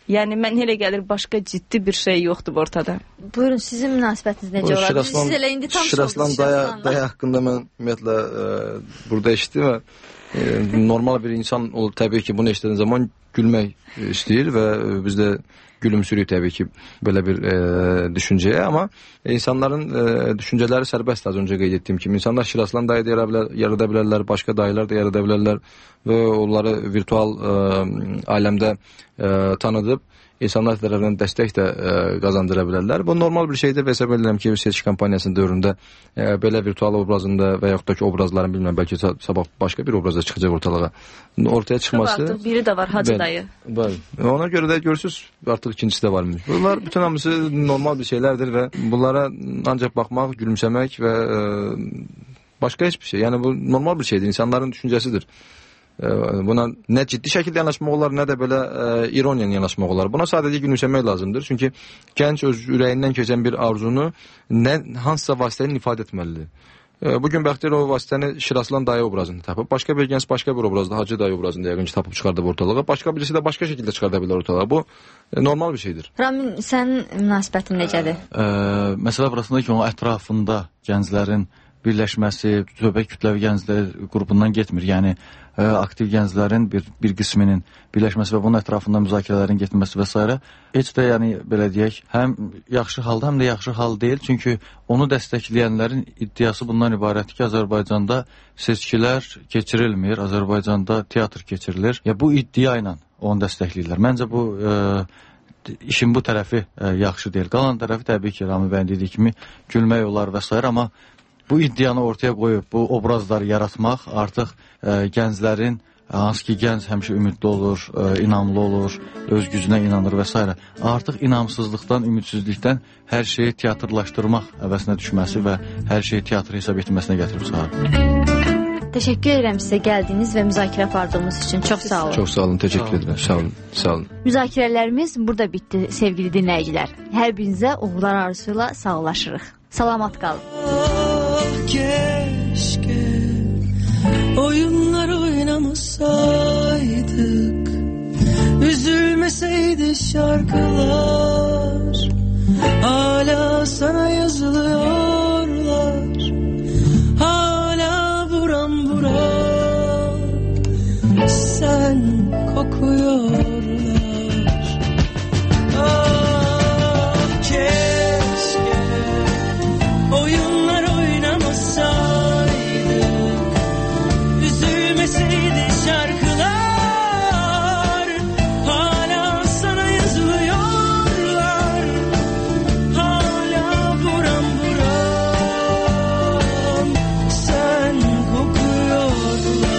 Yəni mən elə gəlir başqa ciddi bir şey yoxdur ortada. Buyurun, sizin münasibətiniz necə olar? Siz elə indi tam Şiraslan dayı haqqında mən ümumiyyətlə burada eşitdim və normal bir insan olur təbii ki, bunu eşidən zaman gülmək istəyir və biz də gülümsürük təbii ki belə bir düşüncəyə, amma insanların düşüncələri sərbəst, az öncə qeyd etdiyim kimi. İnsanlar Şiraslan dayı da yarada bilərlər, başqa dayılar da yarada bilərlər və onları virtual aləmdə tanıdıb insanlar tərəfindən dəstək də qazandıra bilərlər. Bu normal bir şeydir və hesab edirəm ki, seçki kampaniyasının dövründə belə virtual obrazında və yaxud da ki, obrazların bilməm, bəlkə sabah başqa bir obrazda çıxacaq ortalığa. Ortaya çıxması... Artıq biri də var, Hacı dayı. Bəli. Ona görə də görürsünüz, artıq ikincisi də varmış. Bunlar bütün hamısı normal bir şeylərdir və bunlara ancaq baxmaq, gülümsəmək və başqa heç bir şey. Yəni bu normal bir şeydir, insanların düşüncəsidir. Buna nə ciddi şəkildə yanaşmaq olar, nə də belə ironiya yanaşmaq olar. Buna sadəcə gülümsəmək lazımdır. Çünki gənc öz ürəyindən keçən bir arzunu hansısa vasitənin ifadə etməlidir. Bugün Bəxtiyar o vasitəni Şiraslan dayı obrazını tapıb, başqa bir gənc başqa bir obrazda Hacı dayı obrazını yəqin ki tapıb çıxardıb ortalığa, başqa birisi də başqa şəkildə çıxarda bilər ortalığa. Bu normal bir şeydir. Ramin, sənin münasibətin necədir? Məsələ burasında ki, onun ətrafında gənclərin birləşməsi, söhbət kütləvi gənclər qrupundan getmir. Yəni aktiv gənclərin bir qisminin birləşməsi və bunun ətrafında müzakirələrin getməsi və s. heç də yəni belə deyək, həm yaxşı halda, həm də yaxşı hal deyil. Çünki onu dəstəkləyənlərin iddiası bundan ibarətdir ki, Azərbaycanda seçkilər keçirilmir, Azərbaycanda teatr keçirilir. Ya bu iddia ilə onu dəstəkləyirlər. Məncə bu işin bu tərəfi yaxşı deyil. Qalan tərəfi təbii ki, Rami bəyin dediyi kimi gülmək olar və s. amma bu iddianı ortaya qoyub, bu obrazları yaratmaq artıq gənclərin, hansı ki gənc həmişə ümidli olur, inamlı olur, öz gücünə inanır və s. artıq inamsızlıqdan, ümidsizlikdən hər şeyi teatrlaşdırmaq əvəzinə düşməsi və hər şeyi teatr hesab etməsinə gətirib çıxarır. Təşəkkür edirəm sizə gəldiyiniz və müzakirə apardığımız üçün. Çox sağ olun. Çox sağ olun, təşəkkür edirəm. Sağ olun, sağ olun. Müzakirələrimiz burada bitdi, sevgili dinləyicilər. Hər birinizə uğurlar arzusuyla sağollaşırıq. Salamat qalın. Keşke oyunlar oynamasaydık, üzülmeseydi şarkılar, hala sana yazılıyorlar, hala buram buram sen kokuyorlar. Ah keşke oyunlar oynamasaydık, üzülmeseydi şarkılar, hala sana yazılıyorlar, hala buram buram sen kokuyorlar.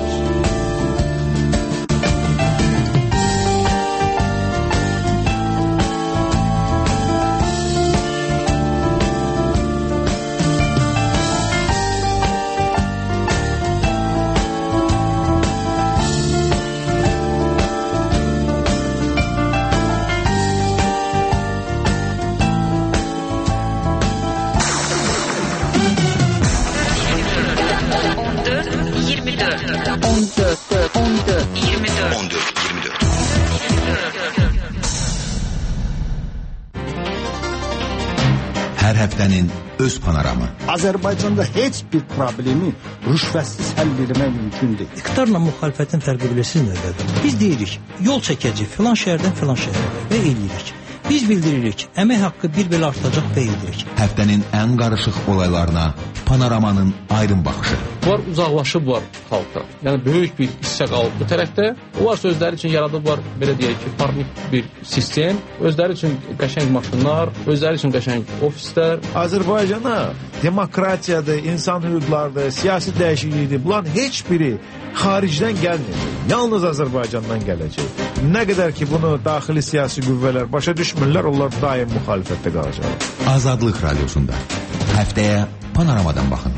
Hər həftənin öz panoramı. Azərbaycanda heç bir problemi rüşvətsiz həll etmək mümkün deyil. İqtidarla müxalifətin fərqi bilirsiniz nədir? Biz deyirik, yol çəkəcək filan şəhərdən filan şəhərə və eləyirik. Biz bildiririk, əmək haqqı bir belə artacaq və eləyirik. Həftənin ən qarışıq olaylarına panoramanın aydın baxışı. Var uzaqlaşıblar xalqdan. Yəni böyük bir hissə qalıb bu tərəfdə. Onlar özləri üçün yaradıblar, belə deyək ki, farklı bir sistem. Özləri üçün qəşəng maşınlar, özləri üçün qəşəng ofislər. Azərbaycana demokratiyadır, insan hüquqlarıdır, siyasi dəyişiklikdir. Bunların heç biri xaricdən gəlmir. Yalnız Azərbaycandan gələcək. Nə qədər ki bunu daxili siyasi qüvvələr başa düşmürlər, onlar daim müxalifətdə qalacaqlar. Azadlıq Radiosunda həftəyə panoramadan baxın.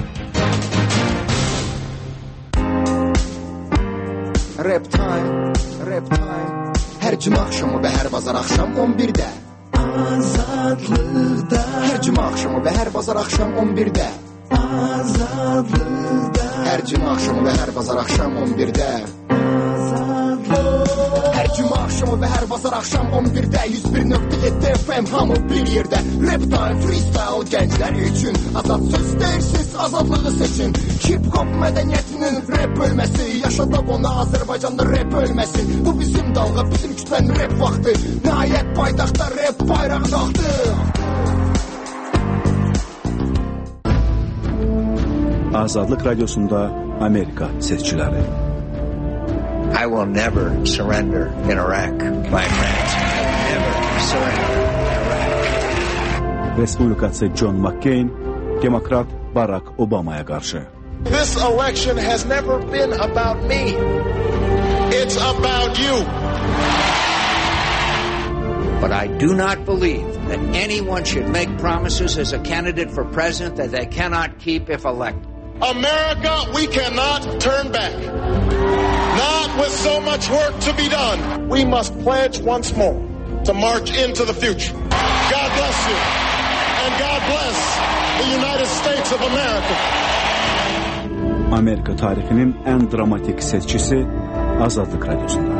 Rap time, rap time. Hər cümə axşamı və hər bazar axşam 11-də. Azadlıqda. Hər cümə axşamı və hər bazar axşam 11-də. Azadlıqda. Hər cümə axşamı və hər bazar axşam 11-də. Azadlıqda. Hər Hər cümə axşamı və hər bazar axşam 11-də 101.7 FM hamı bir yerdə. Rap time, freestyle gənclər üçün azad söz deyirsiz, azadlığı seçin. Hip-hop mədəniyyətinin rap bölməsi, yaşadaq ona Azərbaycanda rap ölməsin. Bu bizim dalğa, bizim kütlənin rap vaxtı. Nəhayət paytaxtda rap bayrağı qalxdı. Azadlıq Radiosunda Amerika seçkiləri. I will never surrender in Iraq, my friends. I will never surrender in Iraq. Respublikaçı John McCain, Demokrat Barack Obama'ya qarşı. This election has never been about me. It's about you. But I do not believe that anyone should make promises as a candidate for president that they cannot keep if elected. America, we cannot turn back. Not with so much work to be done. We must pledge once more to march into the future. God bless you. And God bless the United States of America. Amerika tarixinin ən dramatik seçkisi Azadlıq Radiosunda.